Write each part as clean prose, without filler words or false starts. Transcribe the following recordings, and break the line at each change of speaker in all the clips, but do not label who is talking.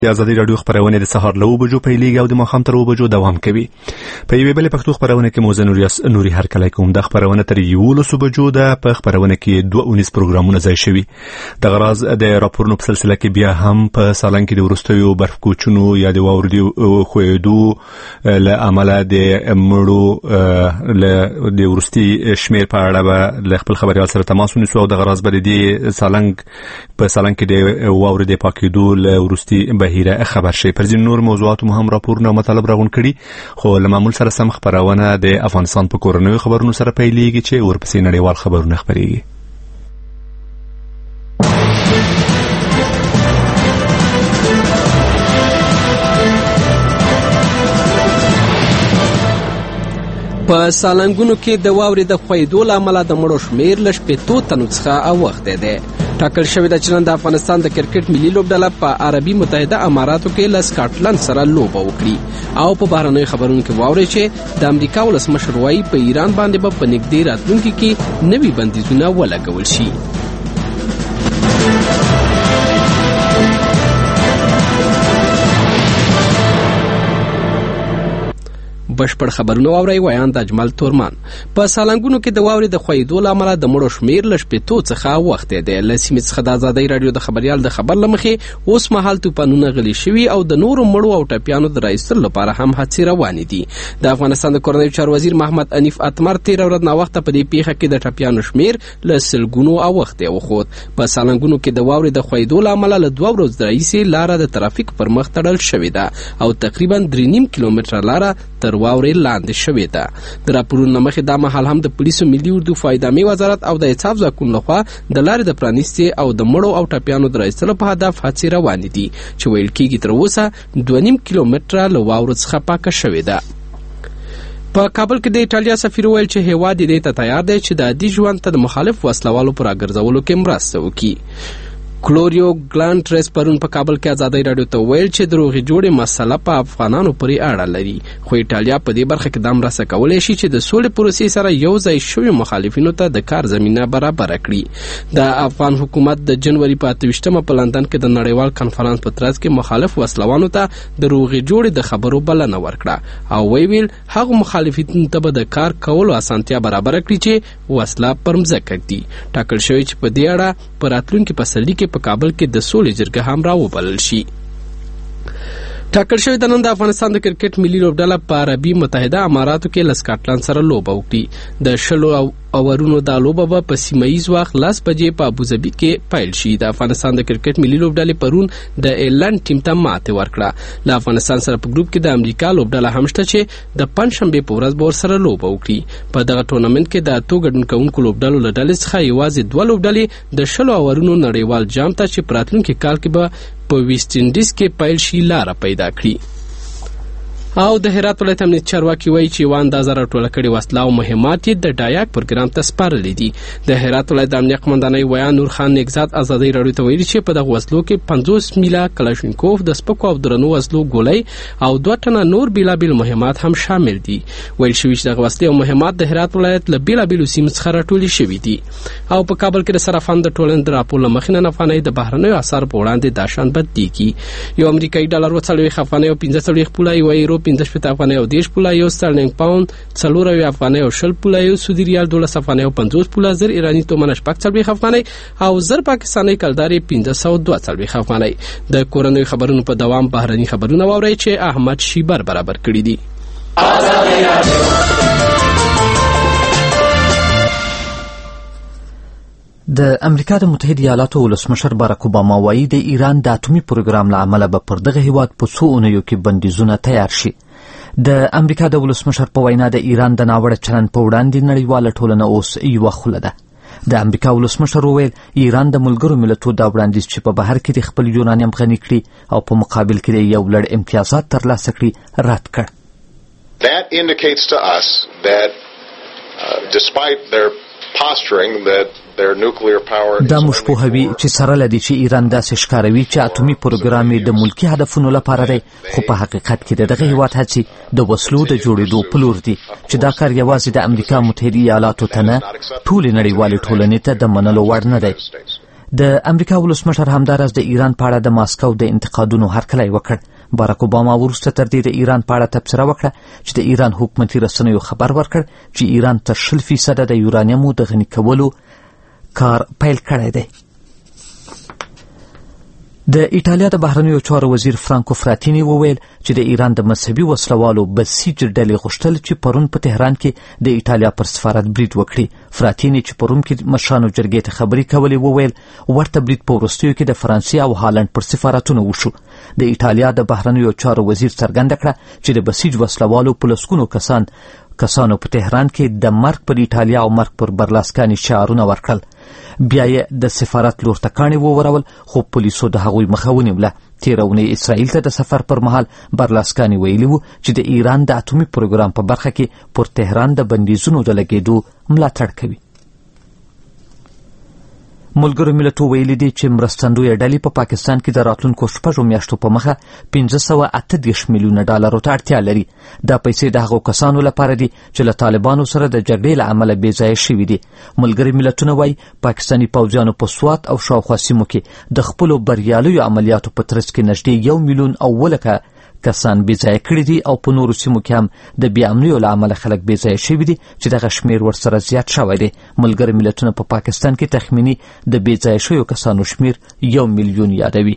د ازادي راډیو خبرونه د سهار له 9 بجو پیلېږي او د ماښام تر 9 بجو دوام کوي. په یوې بلې پښتو خبرونه کې موزه نوري هرکلی کوم. د خبرونه تر 11 بجو ده. په خبرونه کې 2 پروګرامونه ځای شوي. د غراز د راپورونو په سلسله کې بیا هم په سالنګ کې د ورستیو برف کوچونو یا د واورې خوېدو له امله د مړو له د ورستي شمیر په اړه به له خپل خبريال سره تماس ونیسو او د غراز بلې د سالنګ په سالنګ کې د واورې د پاکېدو له ورستي هیره خبر شي. پر ځین نور موضوعات هم راپورونه او مطالب راغون کړي، خو له معمول سره سم خبرونه د افغانستان په کورنیو خبرونو سره پیلېږي چې ورپسې نړیوال خبرونه خبرېږي.
په سالنګونو کې د واورې د خوېدو له امله د مړو شمېر له 50 تنو څخه اوښتی دی. ټاکل شوې ده چې نن د افغانستان د کرکټ ملي لوبډله په عربي متحده اماراتو کې له سکاټلند سره لوبه وکړي او په بهرنیو خبرونو کې واورئ چې د امریکا ولسمشر وایي په ایران باندې به په نږدې راتلونکي کې نوي بندیزونه ولګول شي. بشپړ خبرونه واورئ. ویان د اجمل تورمان. په سالنګونو کې د واورې د خوېدو له امله د مړو شمېر له 50 څخه اوښتی دی. له سیمې څخه د ازادۍ راډیو د خبریال د خبر له مخې اوس مهال طوفانونه غلي شوي او د نورو مړو او ټپیانو د راایستلو لپاره هم هڅې روانې دي. د افغانستان د کورنیو چارو وزیر محمد انیف اتمر تېره ورځ ناوخته په دې پیښه کې د ټپیانو شمېر له سلګونو اوښتی وښود. په سالنګونو کې د واورې د خوېدو له امله له 2 ورځو راهیسې لاره د ترافیک پر مخ تړل شوې ده او تقریبا 3.5 کیلومتره لاره تر واورې لاندې شوې ده. د راپورونو مخې دا مهال هم د پولیسو ملي اردو فایدامي وزارت او د انصاف ځواکونو لخوا د لارې د پرانیستې او د مړو او ټپیانو د راایستلو په هدف هڅې روانې دي چې ویل کېږي تر اوسه 2.5 کیلومتره له واورو څخه پاکه شوې ده. په کابل کې د ایټالیا سفیر ویل چې هیواد دې ته تیار دی چې د عادي ژوند ته د مخالف وسلوالو پر راګرځولو کې مرسته وکړي. کلوریو ګلانټرس پرون په کابل کې ازادۍ راډیو ته ویل چې د روغې جوړې مسله په افغانانو پورې اړه لري، خو ایټالیا په دې برخه کې دا مرسته کولی شي چې د سولې پروسې سره یو ځای شوي مخالفینو ته د کار زمینه برابره کړي. د افغان حکومت د جنوري په 28 په لندن کې د نړیوال کنفرانس په ترڅ کې مخالف وسلوانو ته د روغې جوړې د خبرو بلنه ورکړه او ویل هغه مخالفینو ته به د کار کولو اسانتیا برابره کړي چې وسله پر مځکه ږدي. ټاکل شوی چې په دې اړه په راتلونکي پسرلي کې په کابل کې د سولې جرګه هم راوبلل شي. ټاکل شوی د نن د افغانستان د کرکټ ملي لوبډله په عربي متحده اماراتو کې له سکاټلند سره لوبه وکړي. د 10 اورونو دا لوبه به په سیمه‌ییز وخت 10 بجې په ابوظبي کې پیل شي. د افغانستان د کرکټ ملي لوبډلې پرون د ایرلند ټیم ته ماتې ورکړه. له افغانستان سره په ګروپ کې د امریکا لوبډله هم شته چې د پنځشنبې په ورځ به ورسره لوبه وکړي. په دغه ټورنمنټ کې د 8 ګډون کوونکو لوبډلو له ډلې څخه یوازې 2 لوبډلې د 10 اورونو نړیوال جام ته چې په راتلونکي کال کې به په ویسټ انډیز کې پیل شي لاره پیدا کړي. او د هرات ولایت امنیت چارواکي وایي چې یوه اندازه راټوله کړې وسله او مهمات یې د ډایاک پروګرام ته سپارلي دي. د هرات ولایت د امنیت قمندانۍ ویا نور خان نګزاد ازادۍ راډیو ته ویلي چې په دغه وسلو کې 50 میله کلاشینکوف د سپکو او درنو وسلو ګولۍ او 2 ټنه نور بیلابیل مهمات هم شامل دي. ویل شوي چې دغه وسلې او مهمات د هرات ولایت له بیلابیلو سیمو څخه راټولې شوي دي. او په کابل کې د صرافان د ټولنې د راپور له مخې نن افغانۍ د بهرنیو اسعارو په وړاندې دا شان بدلېږي. یو امریکایي ډالر 40 افغانۍ او 15 پوله، یو یورو 15 افغانۍ او 10 پوله، یو سترلینګ پاوند 4 افغانۍ او 20 پوله، یو سعودي ریال 12 افغانۍ او 50 پوله، زر ایرانی تومن 40 افغانۍ او زر پاکستاني کلداري 542 افغانۍ. د کورنیو خبرونو په دوام بهرني خبرونه واورئ چې احمد شیبر برابر کړي دي.
د امریکا د متحده ایالاتو ولسمشر باراک اوباما وایي د ایران د اټومي پروګرام له امله به پر دغه هیواد په څو اونیو کې بندیزونه تیار شي. د امریکا د ولسمشر په وینا د ایران د ناوړه چلند په وړاندې نړیواله ټولنه اوس یوه خوله ده. د امریکا ولسمشر وویل ایران د ملګرو ملتونو دا وړاندیز چې په بهر کې د خپل یورانیم غني کړي او په مقابل کې د یو لړ امتیازات ترلاسه کړي رد کړ.
That indicates to us that despite their posturing that their nuclear power
دا موږ پوهوي چې سره لدی چې ایران داسې ښکاروي چې اټومي پروګرام یې د ملکي هدفونو لپاره دی، خو په حقیقت کې د دغه هیواد هڅې د وسلو د جوړېدو په لور دي چې دا کار یوازې د امریکا متحده ایالاتو ته نه ټولې نړیوالې ټولنې ته د منلو وړ نه دی. د امریکا ولسمشر همداراز د ایران په اړه د ماسکو د انتقادونو هرکلی وکړ. باراک اوباما وروسته تر دې د ایران په اړه تبصره وکړه چې د ایران حکومتي رسنیو خبر ورکړ چې ایران تر 0% د یورانیمو د غني کولو کار پیل کړی دی. د ایټالیا د بهرنیو چارو وزیر فرانکو فراتینی وویل چې د ایران د مذهبي وسلوالو بسیج ډلې غوښتل چې پرون په تهران کې د ایټالیا پر سفارت برید وکړي. فراتینی چې پرون کې مشرانو جرګې ته خبرې کولې وویل ورته برید په وروستیو کې د فرانسې او هالند پر سفارتونو وشو. د ایټالیا د بهرنیو چارو وزیر څرګنده کړه چې د بسیج وسلوالو په لسګونو کسانو په تهران کې د مرګ پر ایټالیا او مرګ پر برلاسکاني شعارونه ورکړل. بیا یې د سفارت لور ته کاڼي وورول خو پولیسو د هغوی مخه ونیوله. تېره اونۍ اسرائیل ته د سفر پر مهال برلاسکاني ویلي وو چې د ایران د اټومي پروګرام په برخه کې پر تهران د بندیزونو د لګېدو ملاتړ کوي. ملګرو ملتونو ویلي دي چې مرستندویه ډلې په پاکستان کې د راتلونکو 6 میاشتو په مخه $538 میلیونه ته اړتیا لري. دا پیسې د هغو کسانو لپاره دي چې له طالبانو سره د جګړې له امله بې ځایه شوي دي. ملګري ملتونه وایي پاکستاني پوځیانو په سوات او شاوخوا سیمو کې د خپلو بریالیو عملیاتو په ترڅ کې نږدې 1 میلیون او 1 کسان بې ځایه کړي دي او په نورو سیمو کې هم د بې امنیو له امله خلک بې ځایه شوي دي چې دغه شمېر ورسره زیات شوی دی. ملګري ملتونه په پاکستان کې تخمیني د بې ځایه شویو کسانو شمېر 1 میلیون یادوي.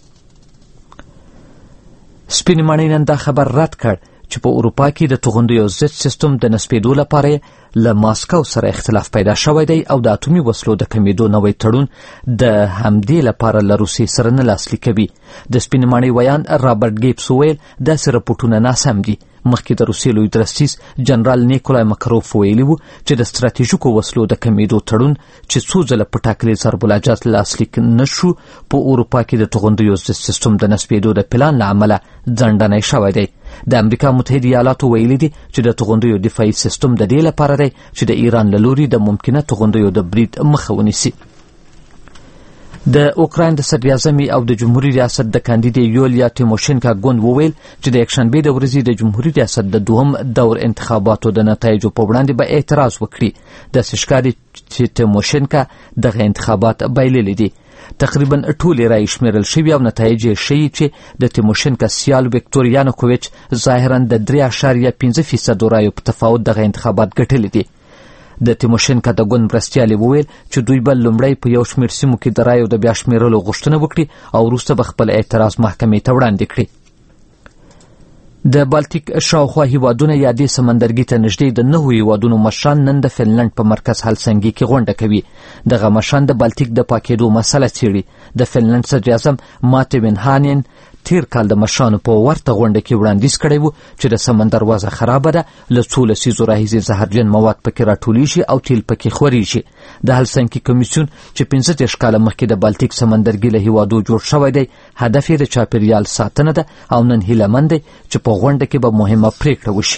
سپینې ماڼۍ نن دا خبر رد کړ چې په اروپا کې د توغندیو ضد سیستم د نصبېدو لپاره له ماسکو سره اختلاف پیدا شوی دی او د اټومي وسلو د کمیدو نوی تړون د همدې لپاره له روسیې سره نه لاسلیک کوي. د سپینې ماڼۍ ویان رابرټ ګیبس وویل داسې رپوټونه ناسم دي. مخکې د روسیې لوی درستیز جنرال نیکولای مکروف ویلي وو چې د ستراتیژیکو وسلو د کمیدو تړون چې څو ځله په ټاکلي ضرب العجز لاسلیک نه شو په اروپا کې د توغندیو ضد سیستم د نصبېدو د پلان له امله ځنډنی شوی دی. د امریکا متحده ایالاتو ویلي دي چې د توغندیو دفاعي سیستم د دې لپاره دی چې د ایران له لوري د ممکنه توغندیو د برید مخه ونیسي. د اوکراین د صدراعظمې او د جمهوریت ریاست د کاندیدې یولیا تیموشینکا ګوند وویل چې د یکشنبې د ورځې د جمهوریت ریاست د دوهم دور انتخاباتو د نتایجو په وړاندې به اعتراض وکړي. داسې ښکاري چې تیموشینکا دغه انتخابات بایللي دي. تقریبا ټولې رایې شمیرل شوي او نتایج یې ښیي چې د تیموشینکا سیال ویکتور یانوکوویچ ظاهرا د 3.5% رایو په تفاوت دغه انتخابات ګټلي دي. د تیموشینکا د ګوند مرستیالې وویل چې دوی به لومړی په یو شمېر سیمو کې د رایو د بیا شمیرلو غوښتنه وکړي او وروسته به خپل اعتراض محکمې ته وړاندې کړي. د بالتیک شاوخوا هیوادونه یا دې سمندرګي ته نږدې د 9 هیوادونو مشران نن د فنلنډ په مرکز هلسنګي کې غونډه کوي. دغه مشران د بالتیک د پاکېدو مسله څېړي. د فنلنډ صدراعظم ماته وینهانین تیر کال د مشرانو په ورته غونډه کې وړاندیز کړی و چې د سمندر وضع خرابه ده، له څو لسیزو راهیسې زهرجن مواد پکې راټولیږي او تیل پکې خورېږي. د هلسنکي کمیسیون چې 15 کاله مخکې د بالتیک سمندرګي له هیوادو جوړ شوی دی هدف یې د چاپیریال ساتنه ده او نن هیله مند دی چې په غونډه کې به مهمه پریکړه وشي.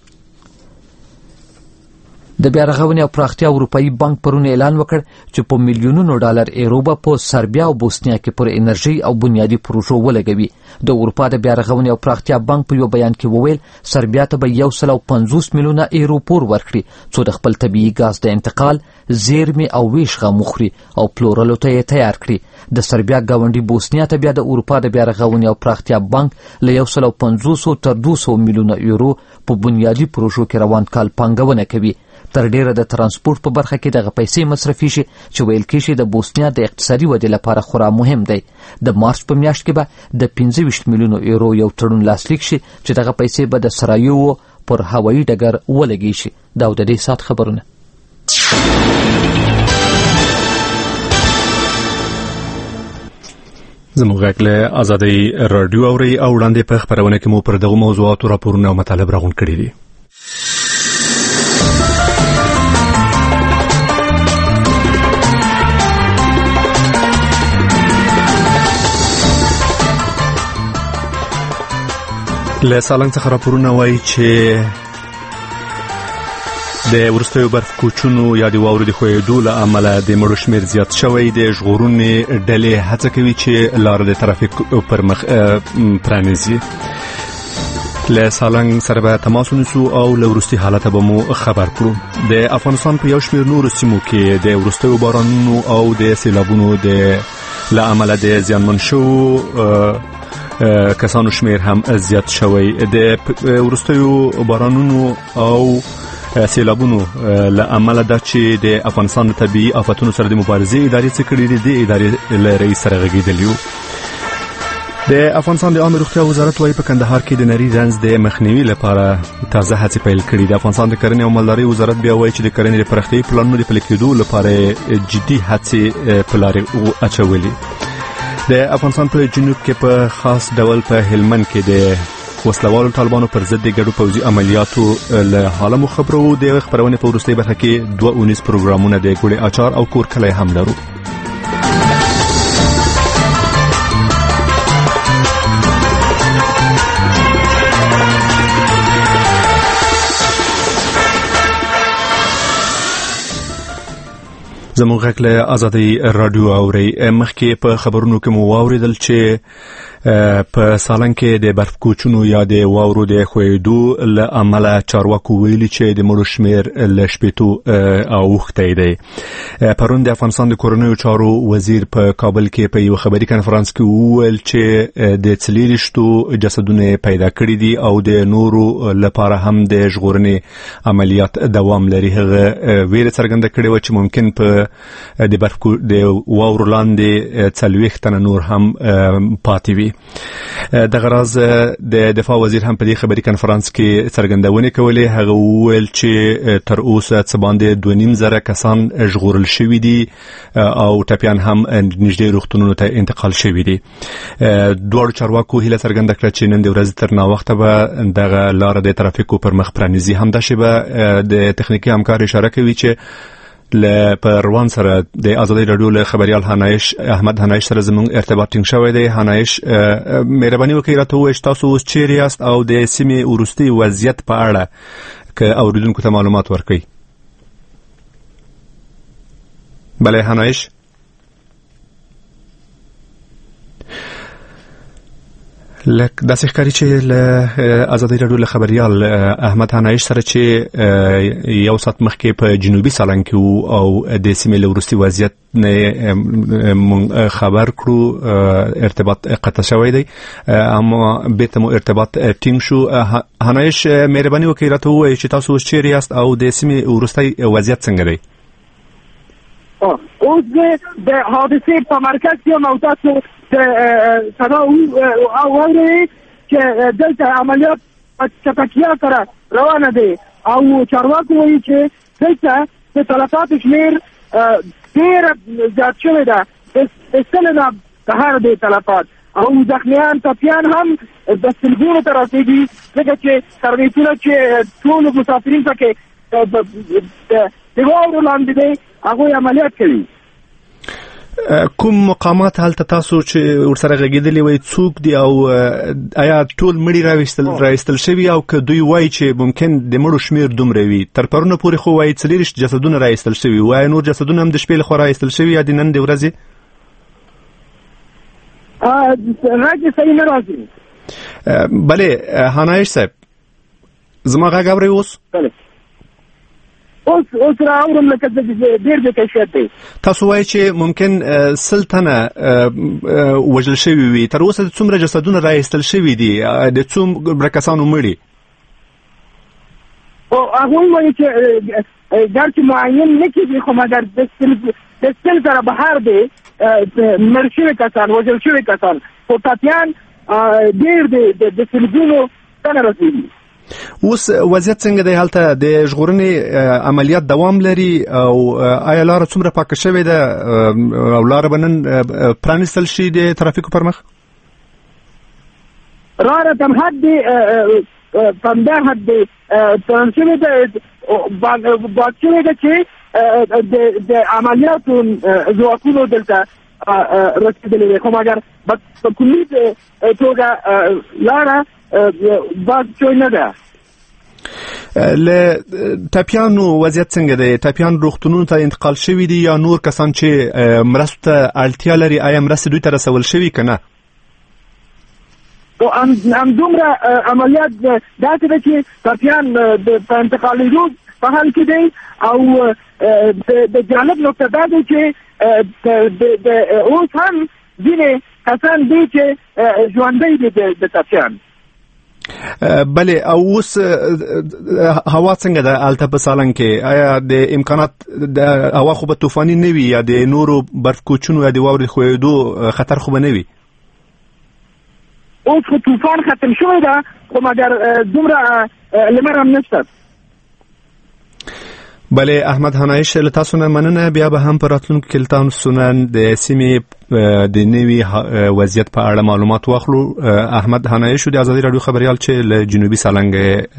د بیا رغونې او پراختیا اروپایي بانک پرون اعلان وکړ چې په میلیونونو ډالر ایرو به په سربیا او بوسنیا کې پر انرژي او بنیادي پروژو ولګوي. د اروپا د بیا رغونې او پراختیا بانک په یو بیان کې وویل سربیا ته به 150 میلیونه ایرو پور ورکړي څو د خپل طبیعي ګاز د انتقال، زیرمې او ویش غم وخوري او پلورلو ته یې تیار کړي. د سربیا ګاونډي بوسنیا ته بیا د اروپا د بیا رغونې او پراختیا بانک له 150 تر 200 میلیونه ایرو په بنیادي پروژو کې روان کال پانګونه کوي. تر ډیره د ترانسپورت په برخه کې دغه پیسې مصرفي شي چې ویل کېږي د بوسنیا د اقتصادي ودې لپاره خورا مهم دی. د مارچ په میاشت کې به د 25 میلیونو ایرو یو تړون لاسلیک شي چې دغه پیسې به د سرایو پر هوایي ډګر ولګي شي. دا د دې سات خبرونه.
زموږ غږ له آزادۍ رادیو اوري او وړاندې په خبرونه کې مو پر دغه موضوعاتو راپورونه او مطالب راغونډ کړي دي. له سالنګ څخه راپورونه وایي چې د ورستیو برف کوچونو یا د واورو د ښویېدو له امله د مړو شمېر زیات شوی دی. ژغورنې ډلې هڅه کوي چې لاره د ترافیک پر مخ پرانیزي. له سالنګ سره به تماس ونیسو او له وروستي حالته به مو خبر کړو. د افغانستان په یو شمېر نورو سیمو کې د وروستیو بارانونو او د سیلابونو له امله د زیانمن شوو کسانو شمېر هم زیات شوی. د وروستیو بارانونو او سیلابونو له امله دا چې د افغانستان د طبیعي آفتونو سره د مبارزې ادارې څه کړي دي، د ادارې له رئیس سره غږېدلي یو. د افغانستان د عامه روغتیا وزارت وايي په کندهار کې د نري رنځ د مخنیوي لپاره تازه هڅې پیل کړي. د افغانستان د کرنې او مالدارۍ وزارت بیا وايي چې د کرنې د پراختیايي پلانونو د پلي کېدو لپاره جدي هڅې په لارې اچولې. د افغانستان په جنوب کې په خاص ډول په هلمند کې د وسلوالو طالبانو پر ضد د ګډو پوځي عملیاتو له حاله مو خبرو. د خبرونې په وروستۍ برخه کې 2 پروګرامونه د ګوړې اچار او کور کلی هم لرو. زموږ غږ له آزادۍ رادیو اوري. مخکې په خبرونو کې مو واوریدل چې په سالنګ کې د برف کوچونو یا د واورو د خویدو له امله چارواکو ویلي چې د مړو شمېر له 80 اوښتی دی. پرون د افغانستان د کورنیو چارو وزیر په کابل کې په یو خبري کنفرانس کې وویل چې د 40 جسدونه پیدا کړي دي او د نورو لپاره هم د ژغورنې عملیات دوام لري. هغه ویره څرګنده کړې و چې ممکن په د برف د واورو لاندې 40 تنه نور هم پاتې وي. د غراز د دفاع وزیر هم په دې خبري کنفرانس کې څرګندونه کولې. هغه وویل چې تر اوسه څه باندې 2.5 کسان ژغورل شوي دي او ټپيان هم نږدې روغتونونو ته انتقال شوي دي. دوه چارواکو هیله څرګنده کړه چې نن د ورځې تر ناوخته به دغه لار د ترافیکو پر مخ پرانیزي. هم د شبه د تخنیکی همکار اشاره کوي چې له پروان سره د آزادۍ رادیو له خبريال هنایش احمد هنایش سره زموږ ارتباط ټینګ شوی دی. هنایش مهرباني وکړئ راته ووایئ تاسو اوس چیرې یاست او د سیمې وروستي وضعیت په اړه که اوریدونکو ته معلومات ورکړئ. بله هنایش. لکه داسې ښکاري چې له آزادۍ رادیو له خبريال احمد هنایش سره چې یو ساعت مخکې په جنوبي سالنګ کې او د سیمې له وروستي وضعیت نه خبر کړو ارتباط قطع شوی دی، اما بیرته مو ارتباط ټینګ شو. هنایش مهرباني وکړئ راته ووایئ چې تاسو اوس چیرې یاست او د سیمې وروستی وضعیت څنګه دی؟
اوس د حادثې په مرکز کې یم او تاسو صدا واورئ چې دلته عملیات په چټکتیا سره روانه دي او چارواکو وایي چې دلته د تلفاتو شمېر ډېره زیات شوی ده، د سلو نه بهر دی تلفات او زخمیان ټپیان هم د سلګونو ته رسېږي، ځکه چې سرویسونه چې ټول مسافرین پکې د واورو لاندې دی هغوی عملیات کوي.
کوم مقامات هلته تاسو چې ورسره غږېدلې وای څوک دي او آیا ټول مړي راوستل شوي او که دوی وایي چې ممکن د مړو شمېر دومره وي؟ تر پرونه پورې خو وایي 40 جسدونه راوستل شوي، وایي نور جسدونه هم د شپې لخوا راوستل شوي یا د نن د ورځې؟
غږ صحیح نه راځي.
بله هنایش صاحب زما غږ اورئ اوس؟ بله
اوس راورم لکه ډېر د کیفیت دی.
تاسو وایي چې ممکن 100 تنه وژل شوي وي، تر اوسه څومره جسدونه راایستل شوي دي، د څومره کسانو مړي؟
هغوی وایي چې ګرچې معین نه کېږي خو مګر د سل سره بهر دی مړ شوي کسان وژل شوي کسان خو ټپیان ډېر دی د سلګونو تنه رسېږي.
اوس وضعیت څنګه دی هلته؟ د ژغورنې عملیات دوام لري او آیا لاره څومره پاکه شوې ده او لاره به نن پرانیستل شي د ترافیکو پر مخ؟
لاره تم حد دی پنده حد دی پران شوې ده باد شوې ده چې د عملیاتو ځواکونو دلته رسېدلې وي، خو مګر په کلي توګه لاره باد شوی نه ده.
له ټپیانو وضعیت څنګه دی؟ ټپیان روغتونونو ته انتقال شوي دي یا نور کسان چې مرستو ته اړتیا لري آیا مرستې دوی ته رسول شوي که نه؟
هم دومره عملیات داسې ده چې ټپیان په انتقالېدو په حال کې دی او د جالب نکته دا دی چې اوس هم ځینې کسان دي چې ژوندی دي د ټپیان.
بله او اوس هوا څنګه ده هلته په سالنګ کې؟ آیا د امکانات د هوا خو به طوفاني نه وي یا د نورو برف کوچونو یا د واورې ښویېدو خطر خو به نه وي؟
اوس خو طوفان ختم شوی ده خو مګر دومره لمر هم نشته.
بله احمد هنایش له تاسو نه مننه. بیا به هم په راتلونکي کې له تاسو نه د سیمې د نوي وضعیت په اړه معلومات واخلو. احمد هنایش د ازادي رادیو خبريال چې له جنوبي سالنګ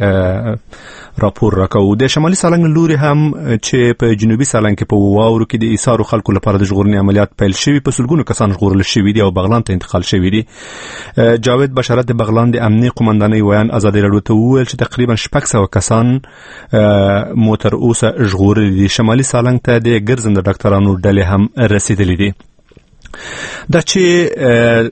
راپور راکاو. د شمالي سالنګ لوري هم چې په جنوبي سالنګ کې په واورو کې د ایثارو خلکو لپاره د ژغورنې عملیات پیل شوي، په سلګونو کسان ژغورل شوي دي او بغلان ته انتقال شوي دي. جاوید بشارت د بغلان د امنیه قومندانۍ ویان ازادي رادیو ته وویل چې تقریبا 600 کسان مو تر اوسه ژغورل دي. شمالي سالنګ ته د ګرځنده ډاکټرانو ډلې هم رسیدلې دي. دا چې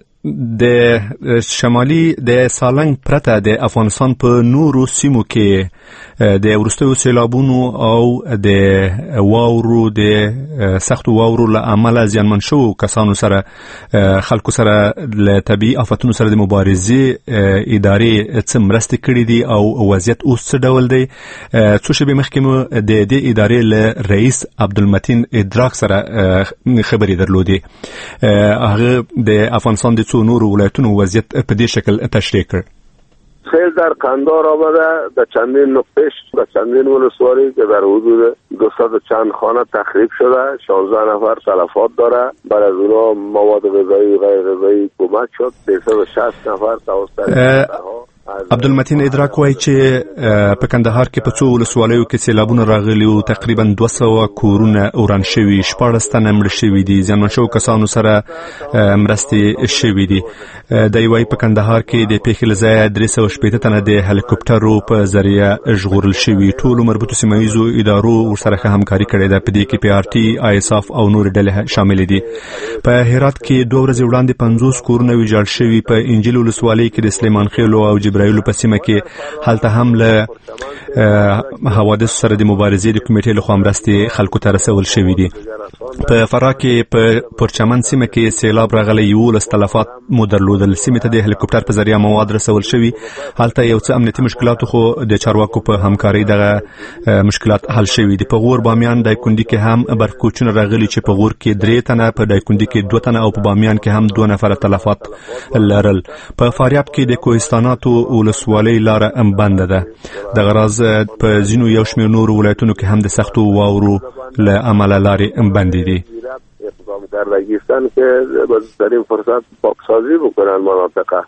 د شمالي د سالنګ پرته د افغانستان په نورو سیمو کې د وروستیو سیلابونو او د واورو د سختو واورو له امله زیانمن شوو کسانو سره خلکو سره له طبیعي آفتونو سره د مبارزې ادارې څه مرستې کړې دي او وضعیت اوس څه ډول دی؟ څو شېبې مخکې مو د دې ادارې له رئیس عبدالمتین ادراک سره خبرې درلودې. هغه د افغانستان د څو نورو ولایتونو وضعیت په دې شکل تشریح کړ.
خیلی در قندار آمده در چندین نقطهش در چندین ولسوالی که در حدود 200 چند خانه تخریب شده، 16 نفر تلفات داره. بعد از اونا مواد غذایی و غیر غذایی کمک شد. 360 نفر توسط
عبدالمتین ادراک وایي چې په کندهار کې په څو ولسوالیو کې سیلابونه راغلي او تقریبا 200 کورونه وران شوي، 14 تنه مړه شوي دي، زیانمن شوو کسانو سره مرستې شوي دي. دی وایي په کندهار کې د پیښې له ځایه 360 تنه د هلیکوپټرو په ذریعه ژغورل شوي. ټولو مربوطو سیمه ییزو ادارو ورسره ښه همکاري کړې ده. په دې کې PRT، ISAF او نور ډلې شامل دي. په هرات کې 2 ورځې وړاندې 50 کورونه ویجاړ شوي. په انجیل ولسوالۍ کې د سلیمان خېلو او جبرائیل په سیمه کې هلته هم له حوادث سره د مبارزې د کمیټې لخوا مرستې خلکو ته رسول شوي دي. په فراه کې په پرچمن سیمه کې سیلاب راغلی، 11 تلفات مو درلودل. سیمې ته د هلیکوپټر په ذریعه مواد رسول شوي. هلته یو څه امنیتي مشکلات خو د چارواکو په همکارۍ دغه مشکلات حل شوي دي. په غور بامیان دایکندي کې هم برفکوچونه راغلي چې په غور کې 3 تنه، په دایکندي کې 2 تنه او په بامیان کې هم 2 نفر تلفات لرل. په فاریاب کې د کوهستاناتو ولسوالۍ لاره هم بنده ده. دغه راز په ځینو یو شمېر نورو ولایتونو کې هم د سختو واورو له امله لارې هم بندې دي.
اقدام در لگیستن که در این فرصت پاکسازی بکنن مناطقه.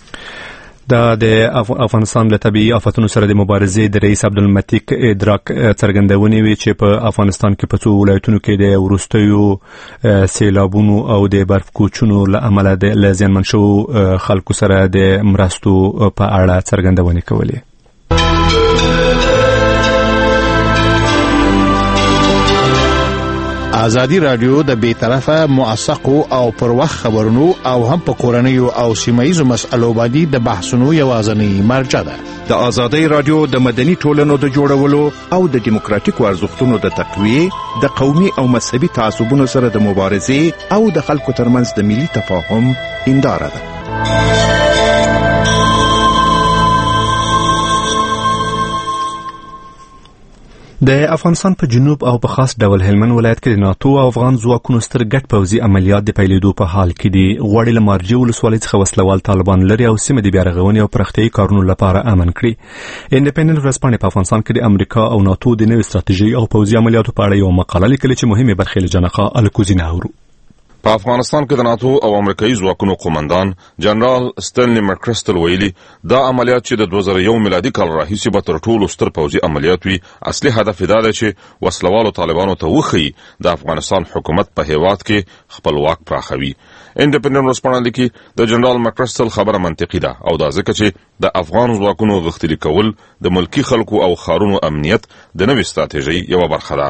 دا د افغانستان له طبیعي آفتونو سره د مبارزې د رئیس عبدالمتین ادراک څرګندونې وي چې په افغانستان کې په څو ولایتونو کې د وروستیو سیلابونو او د برف کوچونو له امله د زیانمن شوو خلکو سره د مرستو په اړه څرګندونې کولې.
ازادي رادیو د بیطرفه موثقو او پر وخت خبرونو او هم په کورنیو او سیمایي مسلو باندې د بحثونو یوازنی مرجع ده.
د ازادي رادیو د مدني ټولنو د جوړولو او د دیموکراتیکو ارزښتونو د تقویه، د قومي او مذهبي تعصبونو سره د مبارزې او د خلکو ترمنځ د ملي تفاهم هنداره ده. د افغانستان په جنوب او په خاص ډول هلمند ولایت کې د ناتو او افغان ځواکونو ستر ګډ پوځي عملیات د پیلېدو په حال کې دي. غواړي له مارجې ولسوالۍ څخه وسلوال طالبان لري او سیمه د بیارغونې او پراختیایي کارونو لپاره امن کړي. انډیپندنت ورځپاڼې په افغانستان کې د امریکا او ناتو د نوې ستراتیژۍ او پوځي عملیاتو په اړه یو مقاله لیکلې چې مهمه برخې له جنقا الکوزینه اورو.
په افغانستان کې د ناتو او امریکایي ځواکونو قومندان جنرال ستنلی مکرستل ویلي دا عملیات چې د 2001 میلادي کال راهیسې به تر ټولو ستر پوځي عملیات وي. اصلي هدف دا دی چې وسلوالو طالبانو ته وښيي د افغانستان حکومت په هیواد کې خپل واک پراخوي. انډیپندنت ورځپاڼه لیکي د جنرال مکرستل خبره منطقي ده او دا ځکه چې د افغان ځواکونو غښتلي کول د ملکی خلکو او ښارونو امنیت د نوې ستراتیژۍ یوه برخه ده.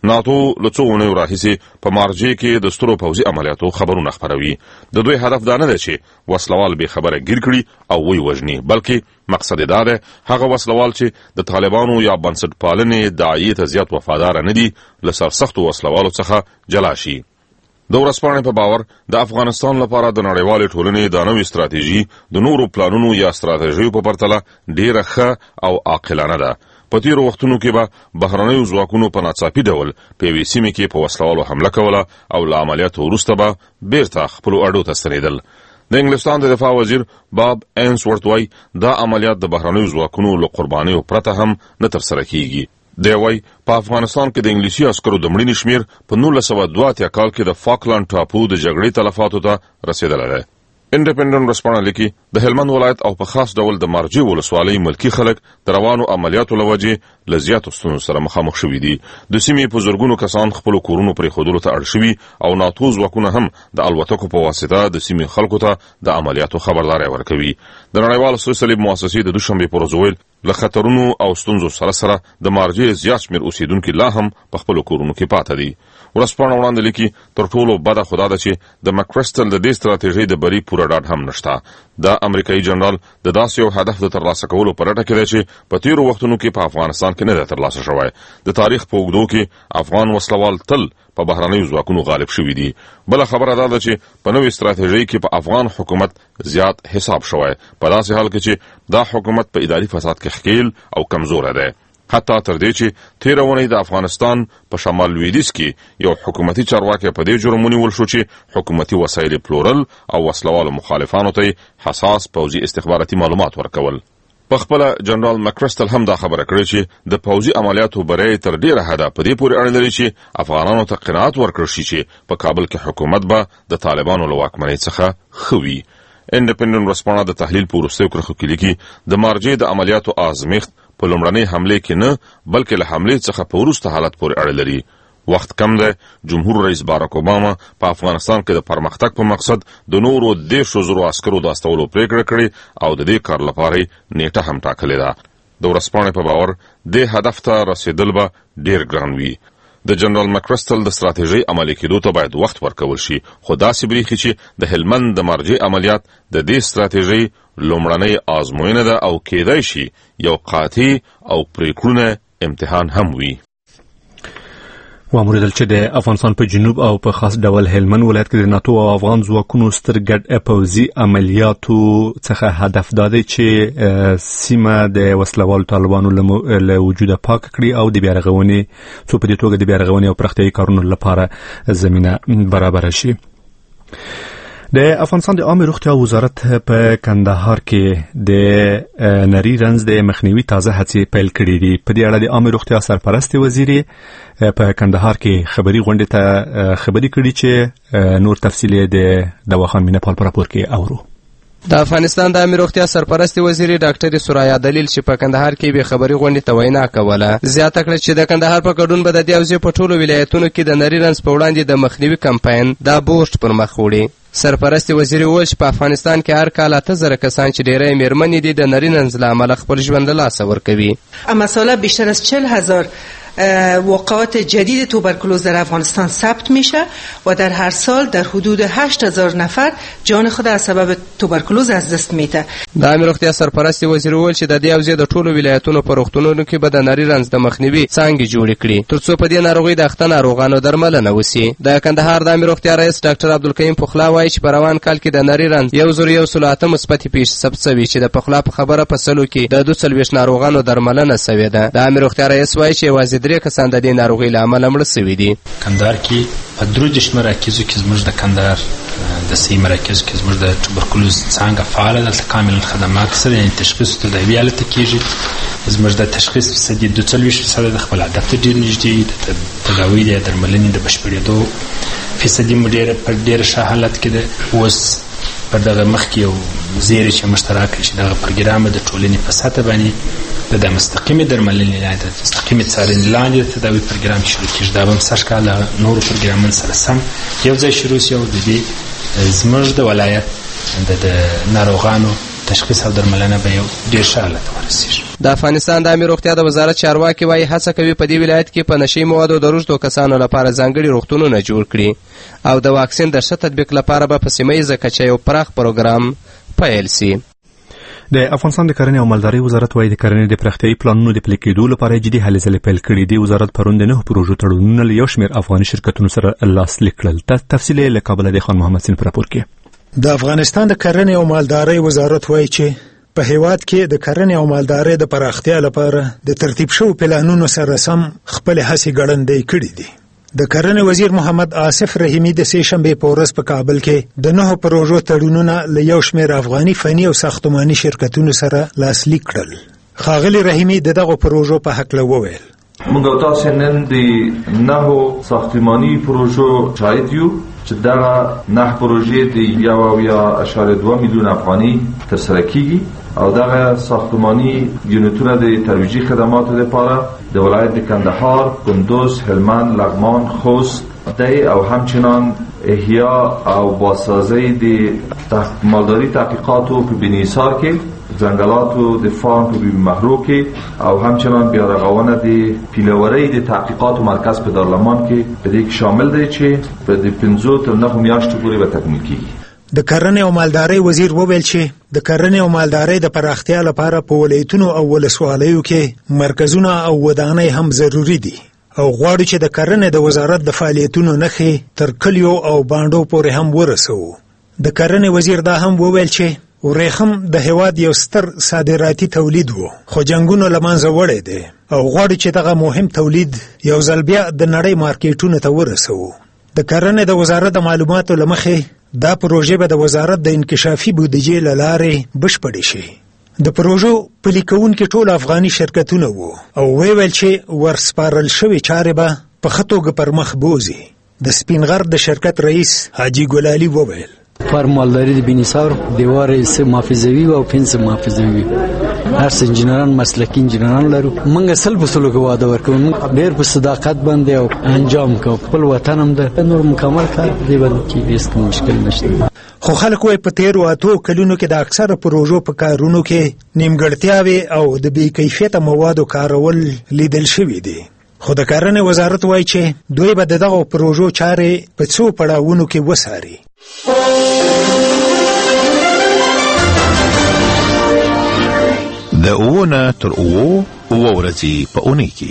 ناتو له څو اونیو راهیسې په مارجې کې د سترو پوځي عملیاتو خبرونه خپروي. د دوی هدف دا نه دی چې وسلوال به خبره ګیر کړي او وی وژني، بلکې مقصد دا دی هغه وسلوال چې د طالبانو یا بنسټپالنې داعیې ته زیات وفادار نه دي له سرسختو وسلوالو څخه جلا شي. د ورځپاڼې په باور د افغانستان لپاره د نړیوالې ټولنې دا نوې ستراتیژي د نورو پلانونو یا ستراتیژیو په پرتله ډیره ښه او عاقلانه ده. په تیرو وختونو کې به بهرنیو ځواکونو په ناڅاپي ډول په یوې سیمې کې په وسلوالو حمله کوله او له عملیاتو وروسته به بیرته خپلو اډو ته ستنېدل. د انګلستان د دفاع وزیر باب اینسورت وایي دا عملیات د بهرنیو ځواکونو له قربانیو پرته هم نه ترسره کیږي. دی وایي په افغانستان کې د انګلیسي عسکرو د مړینې شمېر په 1982 کال کې د فاکلند ټاپو د جګړې تلفاتو ته رسېدلی دی. انډیپندنت ورځپاڼه لیکي د هلمند ولایت او په خاص ډول د مارجې ولسوالۍ ملکي خلک د روانو عملیاتو له وجې له زیاتو ستونزو سره مخامخ شوي دي. د سیمې په زرګونو کسان خپلو کورونو پرېښودلو ته اړ شوي او ناتو ځواکونه هم د الوتکو په واسطه د سیمې خلکو ته د عملیاتو خبرداری ورکوي. د نړیوال سره صلیب مؤسسې د دوشنبې په ورځ ویل له خطرونو او ستونزو سره سره د مارجې زیات شمېر اوسیدونکي لا هم په خپلو کورونو کې پاته دي. ورځپاڼه وړاندې لیکي تر ټولو بده خو دا ده چې د مکرسټل د دې ستراتیژۍ د بری پوره ډاډ هم نشته. د امریکایي جنرال د داسې یو هدف د ترلاسه کولو په لټه کې دی چې په تیرو وختونو کې په افغانستان کې نه دی ترلاسه شوی. د تاریخ په اوږدو کې افغان وسلوال تل په بهرنیو ځواکونو غالب شوي دي. بله خبره دا ده چې په نوې ستراتیژۍ کې په افغان حکومت زیات حساب شوی، په داسې حال کې چې دا حکومت په اداري فساد کې ښکیل او کمزوری دی. حتی تر دې چې تېره اونۍ د افغانستان په شمال لویدیځ کې یو حکومتي چارواکی په دې جرم ونیول شو چې حکومتي وسایل پلورل او وسلوالو مخالفانو ته حساس پوځي استخباراتي معلومات ورکول. په خپله جنرال مکرسټل هم دا خبره کړې چې د پوځي عملیاتو بری تر ډیره حده په دې پورې اړه لري چې افغانانو ته قناعت ورکړل شي چې په کابل کې حکومت به د طالبانو له واکمنۍ څخه ښه وي. انډیپندنت ورځپاڼه د تحلیل په وروستیو کرښو کې لیکي د مارجې د عملیاتو آزمیښت په لومړنۍ حملې کې نه بلکې له حملې څخه په وروسته حالت پورې اړه لري. وخت کم دی. جمهور رئیس باراک اوباما په افغانستان کې د پرمختګ په مقصد د نورو 10,000 عسکرو د استولو پریکړه کړې او د دې کار لپاره نیټه هم ټاکلې ده. د ورځپاڼې په باور دې هدف ته رسیدل به ډیر ګران وي. د جنرال مکرسټل د ستراتیژۍ عملي کېدو ته باید وخت ورکول شي، خو داسې بریښي چې د هلمند د مارجې عملیات د دې ستراتیژۍ لومړنۍ آزموینه ده او کېدای شي یو قاطع او پریکړونه امتحان هم وي.
واوریدل چې د افغانستان په جنوب او په خاص ډول هلمند ولایت کې د ناتو او افغان ځواکونو ستر ګډ پوځي عملیاتو څخه هدف دا دی چې سیمه د وسلوالو طالبانو له وجوده پاک کړي او د بیارغونې څو په دې توګه د بیارغونې او پراختیایي کارونو لپاره زمینه برابر شي. د افغانستان د عامه روغتیا وزارت په کندهار کې د نری رنځ د مخنیوي تازه هڅې پیل کړې دي. په دې اړه د عامه روغتیا سرپرست وزیر په کندهار کې خبري غونډه ته خبري کړې چې نور تفصیل د دواخان مینه پال پر راپور کې اورو.
د افغانستان د عامه روغتیا سرپرست وزیر ډاکټر سوریا دلیل چې په کندهار کې به خبري غونډه ته وینا کوله، زیاته کړه چې د کندهار په ګډون به د دیوزي په ټولو ولایتونو کې د نری رنځ په وړاندې د مخنیوي کمپاین دا بوست پر مخ وړي. سرپرست وزیر وویل چې په افغانستان کې هر کال 8,000 کسان چې ډیری میرمنې دي د نری رنځ له امله خپل ژوند له لاسه ورکوي.
اما ساله بیشتر از 40,000 وقایع جدید توبرکلوز در افغانستان ثبت میشه و در هر سال در حدود 8,000 نفر جان خود از سبب توبرکلوز از دست میده.
د عامه روغتیا سرپرست وزیر وویل چې د دې اوضاع د ټولو ولایتونو په روغتونونو کې به د نری رنځ د مخنیوي څانګې جوړې کړي ترڅو په دې ناروغۍ د اخته ناروغانو درملنه وشي. د کندهار د عامه روغتیا رئیس ډاکټر عبدالکریم پخلا وایي چې په روان کال کې د نری رنځ 1,108 مثبتې پیښې ثبت شوي چې د پخلا په خبره په سلو کې د 42 ناروغانو درملنه شوې ده. د عامه روغتیا رئیس وایي چې یوازې 3 کسان د دې ناروغۍ له امله مړه شوي دي.
کندهار کې په 3 مراکزو کې زموږ د کندهار د سي مراکز کې زموږ د توبرکلوز څانګه فعاله ده. کامل خدمات سره یعنی تشخیص تداوی الته کېږي. زموږ د تشخیص فیصدي 42% د خپل هدف ته ډېر نږدې د تداوی د درملنې د بشپړېدو فیصدي مو ډېر ښه حالت کې ده. اوس په دغه مخکې یو زیری چې مشترک شي دغه پروګرام د ټولنې په سطح باندې د مستقیمې درملنې لاندې د مستقیمې څارنې لاندې د تداوی پروګرام شروع کېږي. دا به هم سږ کال له نورو پروګرامونو سره سم یو ځای شروع شي او د دې زموږ د ولایت د ناروغانو تشخیص او درملنه به یو ډېر ښه حالت ورسېږي.
د افغانستان د عامه روغتیا د وزارت چارواکي وايي هڅه کوي په دې ولایت کې په نشي موادو د روږدو کسانو لپاره ځانګړي روغتونونه جوړ کړي او د واکسین د ښه تطبیق لپاره به په سیمه ییزه کچه یو پراخ پروګرام پیل سي.
د افغانستان د کرنې او مالدارۍ وزارت وايي د کرنې د پراختیايي پلانونو د پلي کېدو لپاره جدي هلې ځلې پیل کړي دي. وزارت پرون د 9 پروژو تړونونه له یو شمېر افغاني شرکتونو سره لاسلیک کړل. تفصیل یې له کابل د خان محمد سین په راپور کې.
د افغانستان د کرنې او مالدارۍ وزارت وايي چې په هیواد کې د کرنې او مالدارۍ د پراختیا لپاره د ترتیب شوو پلانونو سره سم خپل هڅې ګړندۍ کړې دي. د کرنې وزیر محمد آصف رحیمی د سې شنبې په ورځ په کابل کې د 9 پروژو تړونونه له یو شمېر افغاني فني او ساختماني شرکتونو سره لاسلیک کړل. ښاغلي رحیمی دغه پروژو په هکله وویل:
موږ تاسو نن د 9 ساختماني پروژو شاهد یو چې دا 9 پروژې د 1.2 میلیون افغاني ترسره کیږي او دغه ساختماني یونټونه د ترویجي خدماتو لپاره د ولایت د کندهار، کندوز، هلمند، لغمان، خوست او همچنان احیا او بازسازی د مالداری تحقیقاتو په بنیسار کې، ځنګلاتو د فارم په بیبي محرو کې او همچنان بیا رغونه د پیلورۍ د تحقیقاتو مرکز په دارالمان کې په دې کې شامل دی چې په 5 تر 9 میاشتو پورې به تکمیل کیږي.
د کرنې او مالدارۍ وزیر وویل چې د کرنې او مالدارۍ د پراختیا لپاره په ولایتونو او ولسوالیو کې مرکزونه او ودانۍ هم ضروری دي او غواړي چې د کرنې د وزارت د فعالیتونو نښې تر کلیو او باندو پورې هم ورسوي. د کرنې وزیر دا هم وویل چې ورېخم د هیواد یو ستر صادراتي تولید وو خو جنگونو له منځه وړی دی او غواړي چې دغه مهم تولید یو ځل بیا د نړۍ مارکیټونو ته ورسوي. د کرنې د وزارت د معلوماتو له مخې دا پروژې به د وزارت د انکشافي بودیجې له لارې بشپړې شي. د پروژو پلي کوونکي ټول افغاني شرکتونه وو او ویل چې ورسپارل شوي چارې به په ښه توګه پر مخ بوځي. د سپین غر د شرکت رئیس حاجي ګلالي وویل:
فارم مالداري د بنیسار دیوار سه محافظوي او فنس محافظوي هر څه انجنیران مسلکي انجنیران لرو. موږ سل بسلو کې واده ورکوم ډېر په صداقت باندې او انجام کو خپل وطن هم د نور مکمل کار دی باندې کې هیڅ مشکل نشته.
خو خلک وایي په تیرو 8 کلونو کې د اکثره پروژو په کارونو کې نیمګړتیاوې او د بې کیفیته موادو کارول لیدل شوي دي. خو د کرنې وزارت وایي چې دوی به دغه پروژو چارې په څو پړاوونو کې وڅاري.
د اوونه تر اوو ورځې په اونۍ کې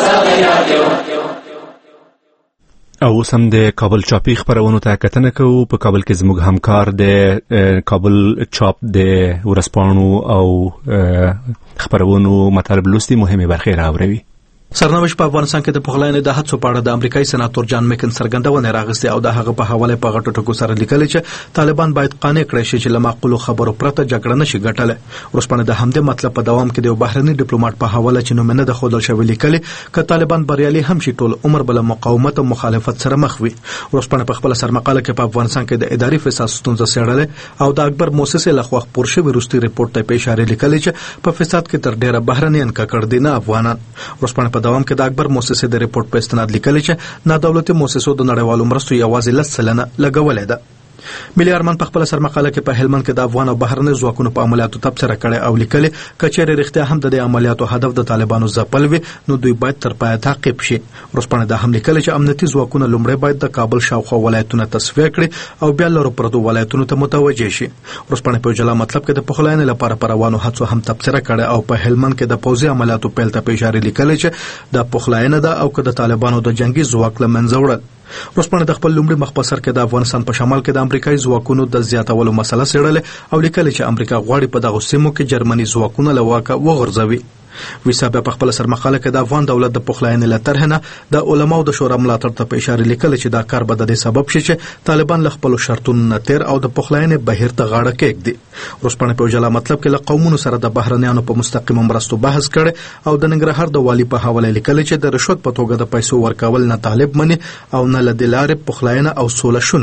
او اوس هم د کابل چاپی خبرونو ته کتنه کوو. په کابل کې زموږ همکار د کابل چاپ د ورسپانو او خبرونو مطالب لوستي مهمه برخې راوړي.
سرنوشت په افغانستان کې د پخلاینې د هڅو په اړه د امریکایي سناتور جان میکن څرګندونه راغسته او د هغه په حواله په غټو ټکو سره لیکل چې طالبان باید قانع کړي شي چې لمعقولو خبرو پرته جګړه نشي ګټله. ورسپانه د همدې مطلب په دوام کې د بهرني ډیپلوماټ په حواله چې نومنه د خودل شوی لیکل ک طالبان بریالي هم شي ټول عمر بل مقاومت او مخالفت سره مخ وي. ورسپانه په خپل سرمقاله کې په افغانستان کې د اداري فساد ستونزه څېړل او د اکبر موسسې لخوا خپور شوی روستي ریپورت ته په اشاره لیکل چې په فساد کې تر ډیره بهرنیان ککړ دي نه افغانان. ورسپانه په دوام کې د اکبر موسسې د ریپورت په استناد لیکل چې نادولتي موسسو د نړیوالو مرستو یوازې 10% لګولې ده. ملي ارمان په خپل سرمقاله کې په هلمند کې د افغان او بهرني ځواکونو په عملیاتو تبصره کړې او لیکل کچېر رښتیا هم د عملیاتو هدف د طالبانو ځپل وي نو دوی باید تر پای تعقیب شي. ورسپانه د هم لیکل چې امنیتي ځواکونه لومړی باید د کابل شاوخوا ولایتونو تصفیه کړي او بیا لرو پردو ولایتونو ته متوجه شي. ورسپانه په جلا مطلب کې د پخلاینې لپاره پروانو هڅو هم تبصره کړې او په هلمند کې د پوځي عملیاتو پیل ته اشاره لیکل چې د پخلاینې د او د طالبانو د جنگي ځواک لمنځه وړل. ورسپانه د خپل لومړي مخبصر کې د افغانستان په شمال کې د امریکایي ځواکونو د زیاتولو مسله څېړلې او لیکل چې امریکا غواړي په دغه سیمو کې جرمني ځواکونه له واکه وغورځوي. ویسابه په خپل سرمقاله کې د افغان دولت د پخلاینې لټرهنه د علماو د شورا ملاتړ ته په اشاره لیکل چې دا کار به د سبب شي چې طالبان له خپل شرطونو نه تیر او د پخلاینې بهیر ته غاړه کېږدي. ورسپانه په جلا مطلب کې له قومونو سره د بهرنیانو په مستقیم مرستو بحث کړي او د ننګرهار د والی په حواله لیکل چې د رشوت په توګه د پیسو ورکول نه طالب مني او نه له دلارې پخلاینه او سوله شونه ده.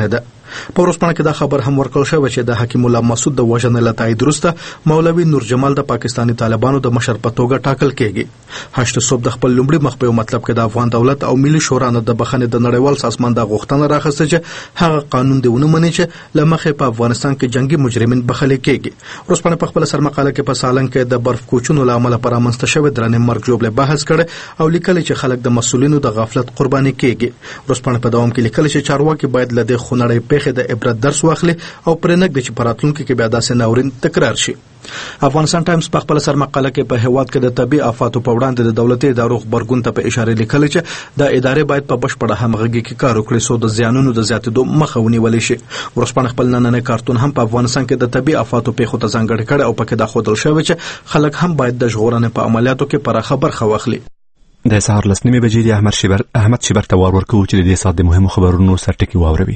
په ورځپاڼه کې دا خبر هم ورکړل شوی چې د حکیم الله مسعود د وژنې له تایید وروسته مولوي نور جمال د پاکستاني طالبانو د مشر په توګه ټاکل کیږي. 8 صوب د خپل لومړي مخ په مطلب کې د افغان دولت او ملي شورا نه د بخښنې د نړیوال سازمان د غوښتنه راخسته چې هغه قانون دی ونه مني چې لمخې په افغانستان کې جنگي مجرمین بخښل کیږي. ورځپاڼه په خپل سرمقاله کې په سالنګ کې د برف کوچونو لامل پر امنسته شوی درنې مرګ جوړه بحث کړي او لیکل چې خلک د مسؤلینو د غفلت قرباني کیږي. ورځپاڼه په دوام کې لیکل چې چارواکي باید له دې خونړۍ پیښې د عبرت درس واخلي او پرېنږدي چې په راتلونکي کې بیا داسې ناورین تکرار شي. افغانستان ټایمز په خپل سرمقاله کې په هیواد کې د طبي آفاتو په وړاندې د دولتي ادارو خبرګون ته په اشاره لیکل چې د ادارې باید په بشپړه همغږي کې کار وکړي څو د زیانونو د زیاتېدو مخه ونیول شي. ورځپاڼه خپل نننی کارتون هم په افغانستان کې د طبي آفاتو پیښو ته ځانګړی کړی او پکې دا ښودل شوی چې خلک هم باید د ژغورنې په عملیاتو کې پراخه برخه واخلي.
د سهار 9 بجې د احمد شیبر ته ورکوو چې د دې ساعت د مهمو خبرونو سرټکی واوروي.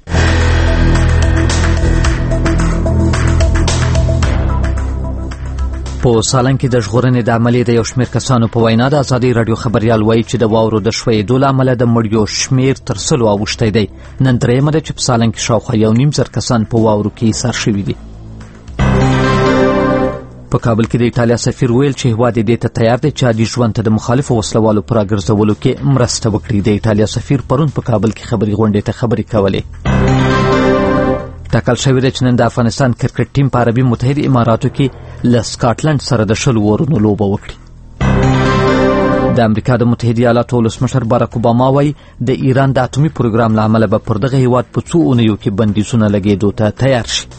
په سالنګ کې د ژغورنې د عملیې د یو شمېر کسانو په وینا د ازادي رادیو خبريال وایي چې د واورو د ښویېدو له امله د مړیو شمېر تر 100 اوښتی دی. نن درېیمه ده چې په سالنګ کې شاوخوا 1.5 کسان په واورو کې ایسار شوي دي. په کابل کې د ایټالیا سفیر ویل چې هیواد دې ته تیار دی چې عادي ژوند ته د مخالفو وسلوالو پر راګرځولو کې مرسته وکړي. د ایټالیا سفیر پرون په کابل کې خبري غونډې ته خبرې کولې. ټاکل شوی دی چې نن د افغانستان کرکټ ټیم په عربي متحده اماراتو کې له سکاټلند سره د 20 اورونو لوبه وکړي. د امریکا د متحده ایالاتو ولسمشر باراک اوباما وایي د ایران د اټومي پروګرام له امله به پر دغه هیواد په څو اونیو کې بندیزونه لګېدو ته تیار شي.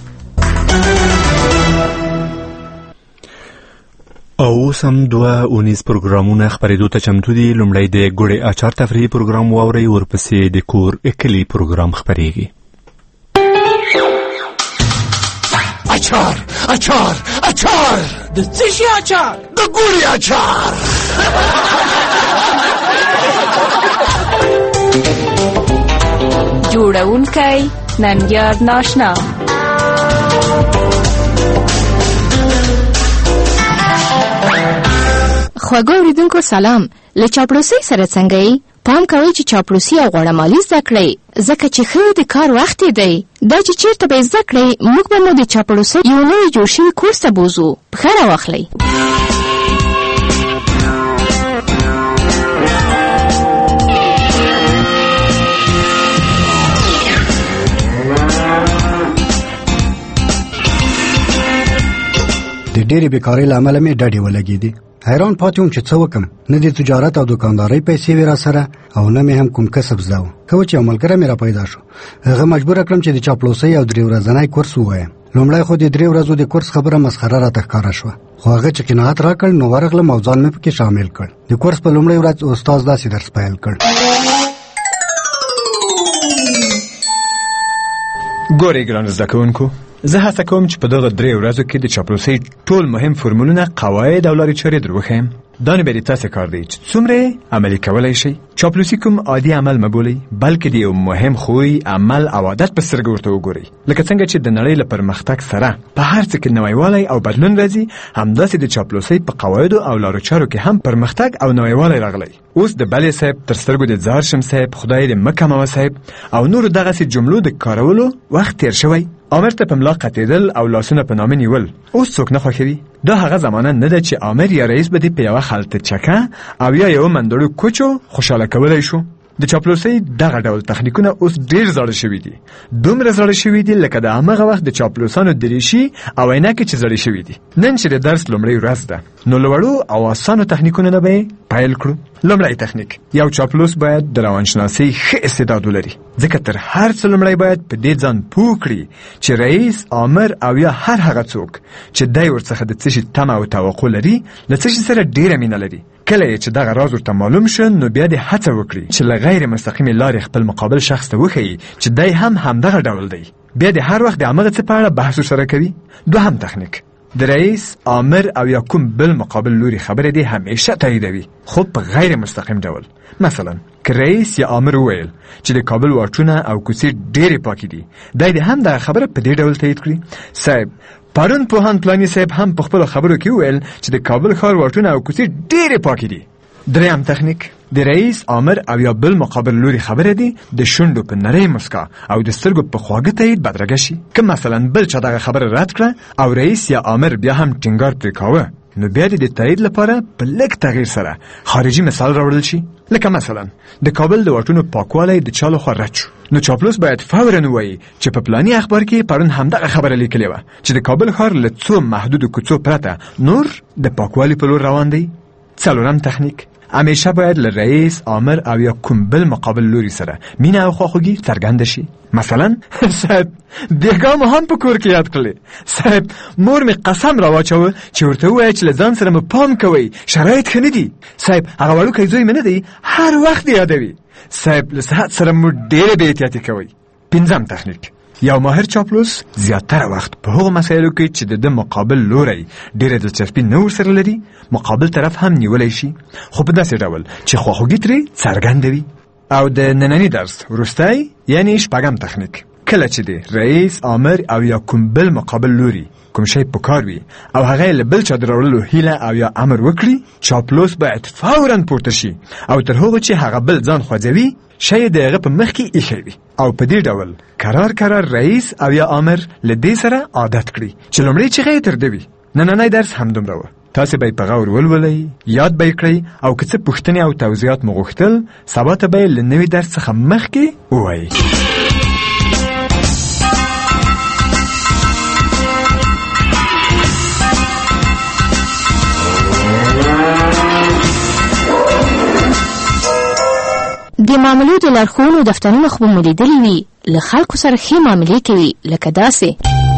او اوس هم 2 اونیز پروګرامونه خپرېدو ته چمتو دي. لومړی د ګوړې اچار تفریحي پروګرام واورئ، ورپسې د کور کلي پروګرام خپرېږي.
اچار اچار اچار د څه شي اچار؟ د ګوړې اچار.
جوړونکی ننګیار ناشنا.
خواږه اوریدونکو سلام. له چاپلوسۍ سره څنګه یې؟ پام کوئ چې چاپلوسي او غوړمالي زده کړئ، ځکه چې ښه د کار وخت دی. دا چې چیرته به زده کړئ، موږ به مو د چاپلوسۍ یو نوی جوړ شوي کورس ته بوزو. پښه راواخلئ.
د ډېرې بیکارۍ له امله مې ډډې ولګېدې. حیران پاتې وم چې څه وکم. نه د تجارت او دکاندارۍ پیسې وې راسره او نه مې هم کوم کسب زده و. که چې یو ملګری مې را پیدا شو، هغه مجبوره کړم چې د چاپلوسۍ او 3 ورځنی کورس ووایم. لومړی خو د 3 ورځو د کورس خبره مسخره راته ښکاره شوه، خو هغه چې قناعت راکړ نو ورغلم او ځان مې پکې شامل کړ. د کورس په لومړۍ ورځ استاد داسې درس پیل کړ.
ګورئ ګرانو زده کوونکو، زه هڅه کوم چې په دغه 3 ورځو کې د چاپلوسۍ ټول مهم فرمولونه، قواعد او لارې چارې در وښیم. دا نو بیا د تاسې کار دی چې څومره عملي کولی شئ. چاپلوسي کوم عادي عمل مه بولئ، بلکې د یو مهم خوی، عمل او عادت په سترګه ورته وګورئ. لکه څنګه چې د نړۍ له پرمختګ سره په هر څه کې نویوالی او بدلون راځي، همداسې د چاپلوسۍ په قواعدو او لارو چارو کې هم پرمختګ او نویوالی راغلی. اوس د بلې صاحب، تر سترګو د ځارشم صاحب، خدای دې مه کموه صاحب او نورو دغسې جملو د کارولو وخت تیر شوی. عامر ته په ملا قطېدل او لاسونه په نامه نیول اوس څوک نه خوښوي. دا هغه زمانه نه ده چې عامر یا رئیس به دې په یوه خلطه چکه او یا یو منډړو کوچو خوشحاله کولی شو. د چاپلوسۍ دغه ډول تخنیکونه اوس ډیر زاړه شوي دي، دومره زاړه شوي دي لکه د همغه وخت د چاپلوسانو دریشي او عینکې چې زړې شوي دي. نن چې د درس لومړۍ ورځ ده، نو له وړو او اسانو تخنیکونو نه به پیل کړو. لومړی تخنیک، یو چاپلوس باید د روانشناسۍ ښه استعداد ولري، ځکه تر هر څه لومړی باید په دې ځان پوه کړي چې رئیس، آمر او یا هر هغه څوک چې دی ورڅخه د څه شي تمه او توقع لري، له څه شي سره ډیره مینه لري. کله چې دغه راز ورته معلوم شو، نو بیا دې هڅه وکړي چې له غیر مستقیمې لارې خپل مقابل شخص ته وښیي چې دی هم همدغه ډول دی. بیا دې هر وخت د همغه څه په اړه بحث ورسره کوي. دوهم تخنیک، د رئیس، آمر او یا کوم بل مقابل لوري خبره دې همیشه تاییدوي، خو په غیر مستقیم ډول. مثلا که رئیس یا آمر وویل چې د کابل واټونه او کوڅې ډېرې پاکې دي، دی دې هم دغه خبره په دې ډول تایید کړي. صاحب پرون پوهاند پلاني صاحب هم په خپلو خبرو کې وویل چې د کابل ښار واټونه او کوڅې ډېرې پاکې دي. دریم تخنیک، د رئیس عامر او یا بل مقابل لوري خبره دي د شونډو په نری مسکا او د سترګو په خواږه تایید بدرګه شي. که مثلا بل چا دغه خبره رد کړه او رئیس یا عامر بیا هم ټینګار پرې کاوه، نو بیا د تایید لپاره په لږ تغییر سره خارجي مثال راوړل شي. لکه مثلا د کابل د واټونو پاکوالی د چا لخوا رد شو، نو چاپلوس باید فوراً ووایي چې په پلاني اخبار کې پرون همدغه خبره لیکلې وه چې د کابل ښار له څو محدودو کوڅو پرته نور د پاکوالي په لور روان دی. څلورم تخنیک، همیشه باید له رئیس، عامر او یا کوم بل مقابل لوري سره مینه او خواخوږي څرګنده شي. مثلا صاحب بیګا مو هم په کور کې یاد کړلې، صاحب مور مې قسم راواچوه چې ورته ووایه چې له ځان سره مو پام کوئ، شرایط ښه نه دي. صاحب هغه وړوکی زوی مې نه دی، هر وخت یادوي. صاحب له صحت سره مو ډېره بې احتیاطي کوئ. پنځم تخنیک، یو ماهر چاپلوس زیاتره وخت په هغو مسایلو کې چې د مقابل لوری ډېره دلچسپي نه ورسره لري مقابل طرف هم نیولی شي، خو په داسې ډول چې خواخوږي ترې څرګندوي. او د ننني درس وروستی یعنی شپږم تخنیک، کله چې د رئیس، عامر او یا کوم بل مقابل لوري کوم شی په کار وي او هغه له بل چا د راوړلو هیله او یا امر وکړي، چاپلوس باید فوراً پورته شي او تر هغو چې هغه بل ځان خوځوي شی د هغه په مخ کې ایښی وي، او په دې ډول کرار رئیس او یا امر له دې سره عادت کړي چې لومړی چیغه یې تر ده وي. نننی درس همدومره وه. تاسې به یې په غور ولولئ، یاد به یې کړئ، او که څه پوښتنې او توضیحات مو غوښتل سبا ته به یې له نوي درس څخه مخکې ووایئ.
د معاملو د لارښوونو دفترونه خو به مو لیدلي وي، له خلکو سره ښې معاملې کوي، لکه داسې.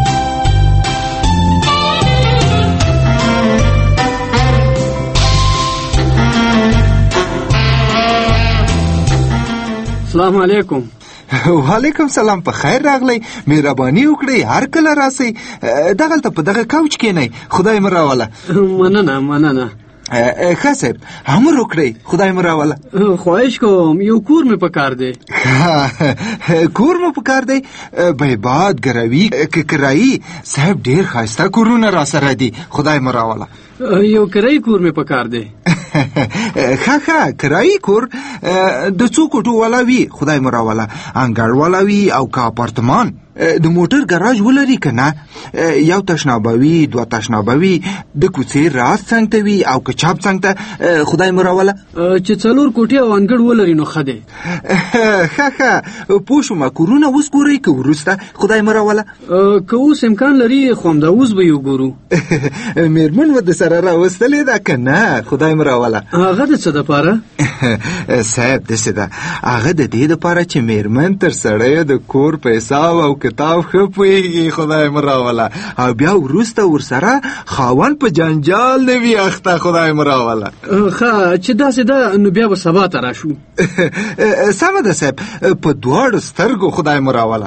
السلام علیکم.
وعلیکم سلام، په خیر راغلی، مهرباني وکړئ، هر کله راسئ، دغلته په دغه کوچ کښېنئ، خدای مو راوله.
مننه.
ښه صاحب، امر وکړئ، خدای مو راوله.
خواهش کوم، یو کور مې پکار دی.
کور مو پکار دی؟ بیباد، ګروي که کرایي؟ صاحب ډېر ښایسته کورونه را سره دي، خدای مو راوله.
یو کرایي کور مې پکار دی.
ښه کرایي کور د څو کوټو والا وي، خدای مو راوله، انګړ والا وي او که اپارتمان. د موټر ګراج ولري که نه؟ یو تشنابه وي، دوه تشنابه وي، د کوڅې راست څنګ ته وي او که چپ څنګ ته، خدای مو راوله.
چې 4 کوټې او انګړ ولري نو ښه دی.
ښه پوه شومه، کورونه اوس ګورئ که وروسته، خدای مو راوله.
که اوس امکان لري خو همدا اوس به یې وګورو.
مېرمن مو د سره راوستلې ده که نه؟ خدای مو راوله.
هغه د څه دپاره؟
صاحب داسې ده، هغه د دې دپاره چې مېرمن تر سړیو د کور په حساب او کتاب ښه پوهېږي، خدای مو راوله، او بیا وروسته ورسره خاوند په جنجال نه وي اخته، خدای مو راوله.
ښه چې داسې ده نو بیا به سبا ته راشو.
سمه ده صاحب، په دواړو سترګو خدای مو راوله.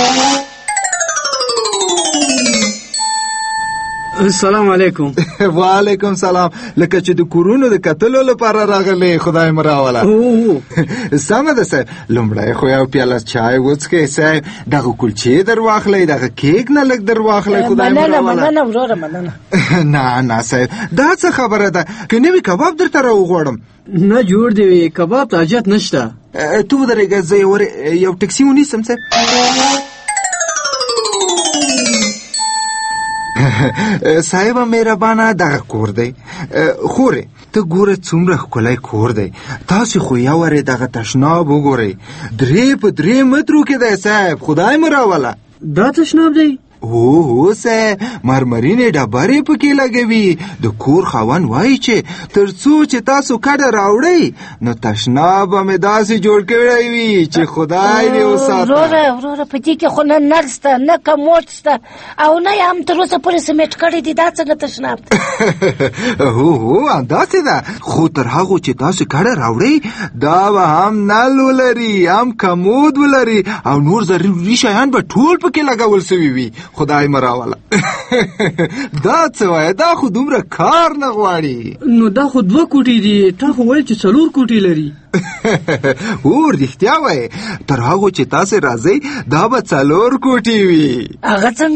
السلام علیکم.
وعلیکم سلام. لکه چې د کورونو د کتلو لپاره راغلی، خدای مو راوله. سمه ده صاحب، لومړی خو یو پیاله چای وڅښئ صاحب، دغه کلچې در واخلئ، دغه کیک نه لږ در واخلئ، خدای مو راوله.
مننه وروره، مننه.
نه صاحب، دا څه خبره ده؟ که نوي کباب درته راوغواړم؟
نه جوړ دی، کباب ته حاجت نشته.
ته ودرېږه، زه یو ټکسي ونیسم صاحب. صاحب مهربانه، دغه کور دی. خورې ته ګوره څومره ښکلی کور دی، تاسې خو یوارې دغه تشناب وګورئ، 3 په 3 مترو کې دی صاحب، خدای مو راوله.
دا تشناب دی؟
هو صاحب، مرمرینې ډبرې پکې لګوي. د کور خاوند وایي چې تر څو چې تاسو کډه راوړئ نو تشناب به مې داسې جوړ کړی وي چې خدای دې وساته.
وروره په دې کې خو نه نل شته، نه کموډ شته، او نه یې هم تر اوسه پورې سمیټ کړی دي، دا څنګه تشناب دی؟
هو همداسې ده، خو تر هغو چې تاسو کډه راوړئ دا به هم نل ولري، هم کموډ ولري، او نور ضروري شیان به ټول پکې لګول سوي وي، خدای مو راوله. دا څه وایه، دا خو دومره کار نه غواړي.
نو دا خو 2 کوټې دي، تا خو ویل چې 4 کوټې لري.
او رښتیا وایې، تر هغو چې تاسې راځئ دا به 4 کوټې وي.
هغه څنګه؟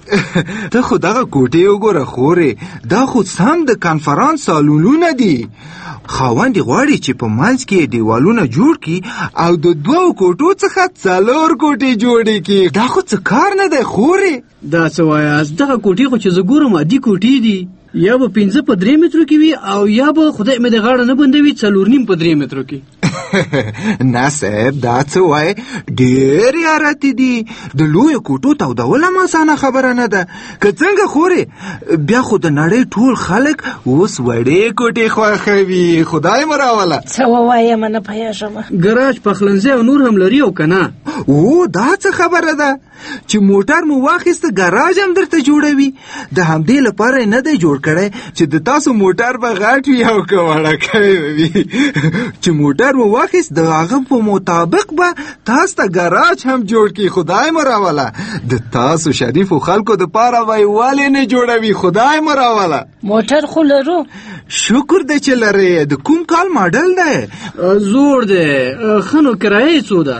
ته خو دغه کوټې وګوره خورې، دا خو سم د کانفرانس سالونونه دي. خاوند غواړي چې په منځ کې دیوالونه جوړ کی او د 2 کوټو څخه 4 کوټې جوړې کی. دا خو څه کار نه دی خورې.
دا څه وایاست؟ دغه کوټې خو چې زه ګورم عادي کوټې دي، یا به 15 په 3 مترو کې وي او یا به خدای مې د غاړه نه بندوي 4.5 په 3 مترو کې.
نه صاحب دا څه وای، ډېر یاراتې دي. د لوی کوټو تودول هم اسانه خبره نه ده. که څنګه خورې بیا خو د نړۍ ټول خلک اوس وړې کوټې خوښوي. خدای مراوله.
څه ووایم نه پوهېږم.
ګراج پخلنځی او نور هم لري او که نه؟
او دا څه خبره ده چې موټر مو واخیسته ګراج هم درته جوړوي. د همدې لپاره نه دی جوړ کړی چې د تاسو موټر به غټ وي او که وړکی وي. چې موټر مو واخیست د هغه په مطابق به تاسو ته ګراج هم جوړ کړي. خدای مراوله. د تاسو شریفو خلکو دپاره به ولې نه جوړوي. خدای مراوله.
موټر خو لرو.
شکر دی چې لرې. د کوم کال ماډل دی؟
زوړ دی. ښه نو کرایه څو ده؟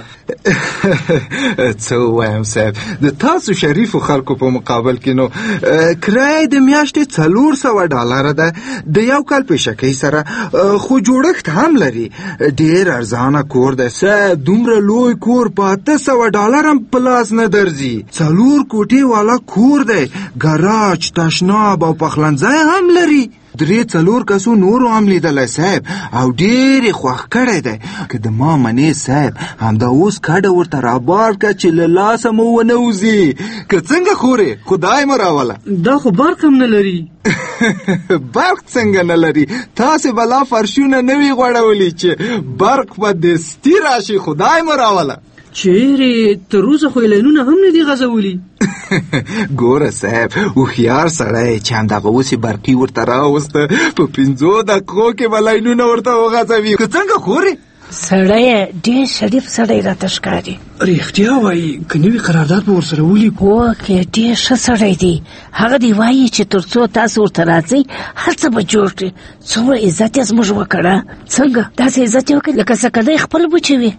څه ووایم صاحب، د تاسو شریفو خلکو په مقابل کې نو کرایه د میاشتې $400 ده د 1 کال پیشکۍ سره. خو جوړښت هم لري. ډېر ارزانه کور دی صاحب. دومره لوی کور په $800 هم په لاس نه درځي. 4 کوټې والا کور دی. ګراج، تشناب او پخلنځی هم لري. 3-4 کسو نورو هم لیدلی صاحب او ډېر خوښ کړی دی. که د ما منې صاحب همدا اوس کډه ورته رابار که چې له لاسه مو ونه وځي. که څنګه خورې؟ خدای مو راوله.
دا خو برق هم نه لري.
برق څنګه نه لري؟ تاسې بلا فرشونه نه وي غوړولی چې برق به دستي راشي. خدای مو راوله.
چیرې تر اوسه خو لینونه هم نه دي غځولي.
ګوره صاحب هوښیار سړی چې همدغه اوس یې برقي ورته راوسته په 5 دقیقو کې به لینونه ورته وغځوي. که څنګه خورې؟
سړی ډېر شریف سړی راته ښکاري.
رښتیا وایي که نوي قرارداد به ورسره ولیکو.
هو که ډېر ښه سړی دی. هغه دی وایي چې تر څو تاسو ورته راځئ هر څه به جوړ کړي. څومره عزت یې زموږ وکړه. څنګه داسې عزت یې وکړي لکه سکدی خپل بچی وي.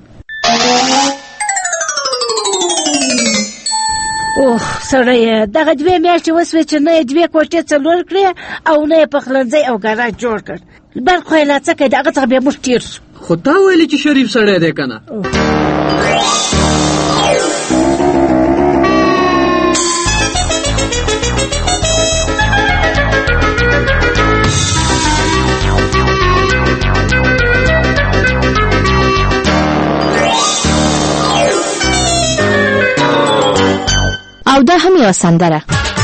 اوه سړی دغه 2 میاشتې وسوې چې نه یې 2 کوټې 4 کړې او نه یې پخلنځی او ګراج جوړ کړ. برق خو یې لا څه کوي، د هغه څخه بیا موږ تېر شو.
خو تا ویلې چې شریف سړی دی که نه؟
او دا هم یو سندره.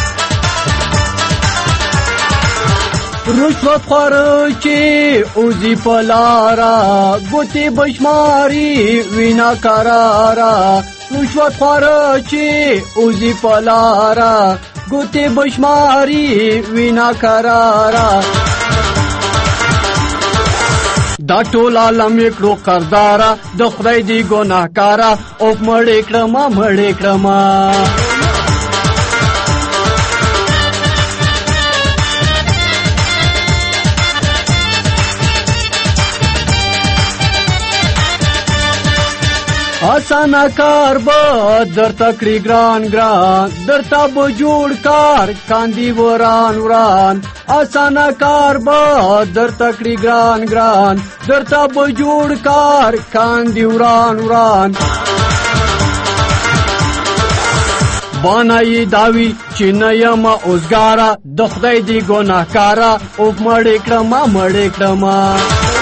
رشوت خواره چې اوزی پلارا گوتی بشماری وینا کرارا. رشوت خواره چې اوزی پلارا گوتی بشماری وینا کرارا. دا ټول عالم یکړو قردارا د خدای دی ګناهکارا او مړې کړما. آسانا کار با در تکڑی گران در تاب جوڑ کار کاندی وران. آسانا کار با در تکڑی گران در تاب جوڑ کار کاندی وران. بانایی داوی چې نیم اوزګارا د خدای دی ګناهکارا او مړې کړما.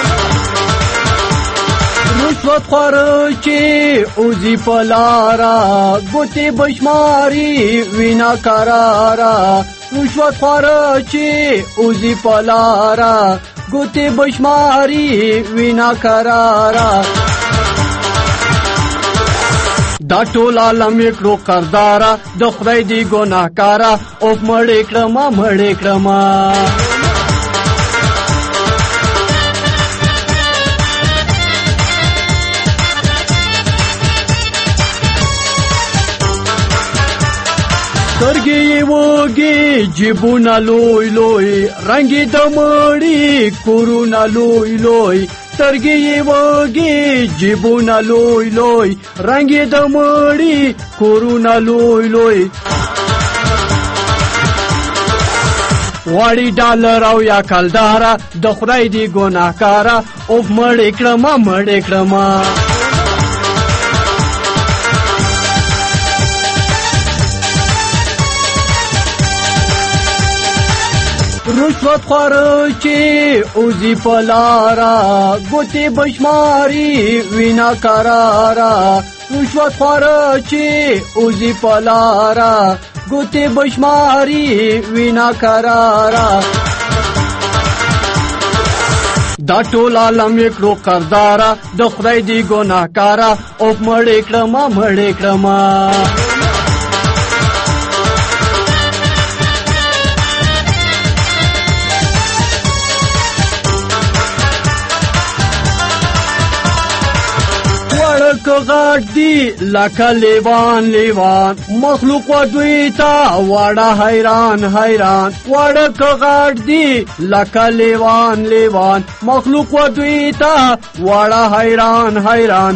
رشوت خواره چې اوزی پلارا گوتی بشماری وینا کرارا. رشوت خواره چې اوزی پلارا گوتی بشماری وینا کرارا. دا ټول عالم یکړو قردارا د خدای دی ګناهکارا او مړې کړما. سترګې وږي جیبونه لوی رنګې د مړي کورونه لوی. سترګې وږي جیبونه لوی رنګې د مړي کورونه لوی. غواړي ډالر او یا کلداره د خدای دی ګناهکاره اوف مړې کړمه رشوت خواره چې اوزی پلارا ګوتې بشماري وینا قرارا رشوت خواره چې اوزی پلارا ګوتې بشماري وینا قرارا دا ټول عالم یې کړو قرضدارا د خدای دی ګناهکاره او مړې کړمه غاټ دی لکه لیوان مخلوق و دوی تا واړه حیران وړک غاټ دی لکه لیوان مخلوق و دوی تا واړه حیران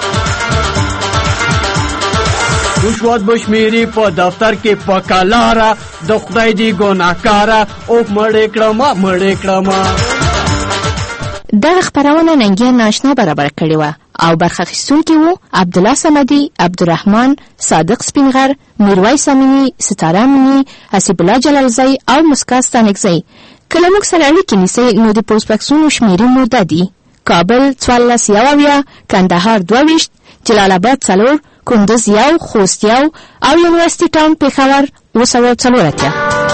رشوت بشمیری په دفتر کې پکلاره د خدای دی ګناهکاره او مړې کړمه
دغه خبرونه ننګیان ناشنا برابر کړې وه او برخه اخیستونکي وو عبدالله صمدي، عبدالرحمن، صادق سپینغر، میرویس امینی، ستاره امینی، حسیب الله جلالزی او مسکا ستانکزی. کله موږ سره اړیکې نیسئ نو د پوسټ بکسونو شمیرې مو دا دي: کابل 14 کندهار 22 جلال آباد 4 کندوز 1 خوست 1 او یونیورسټي ټاون پېښور 204.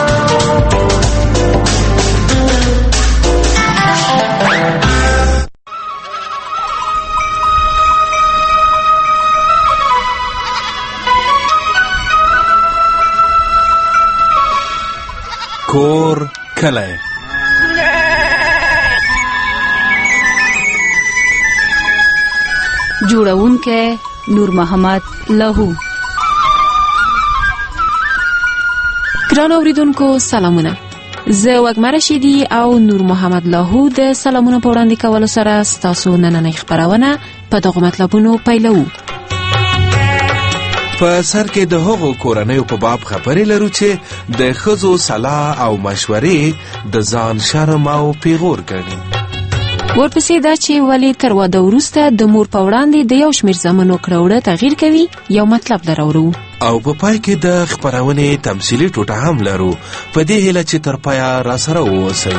کور کلی
جوړونکی نور محمد لاهو. ګران اوریدونکو سلامونه، زه وږمه رشیدي او نور محمد لاهو د سلامونو په وړاندې کولو سره ستاسو نننۍ خپرونه په دغو مطلبونو پیلوو.
په سر کې د هغو کورنیو په باب خبرې لرو چې د ښځو صلاح او مشورې د ځان شرم او پیغور ګڼي.
ورپسې دا چې ولې تر واده وروسته د مور په وړاندې د یو شمېر زامنو کړه تغییر کوي، یو مطلب درورو.
او په پای کې د خپرونې تمثیلي ټوټه هم لرو، په دې هیله چې تر پایه راسره واوسئ.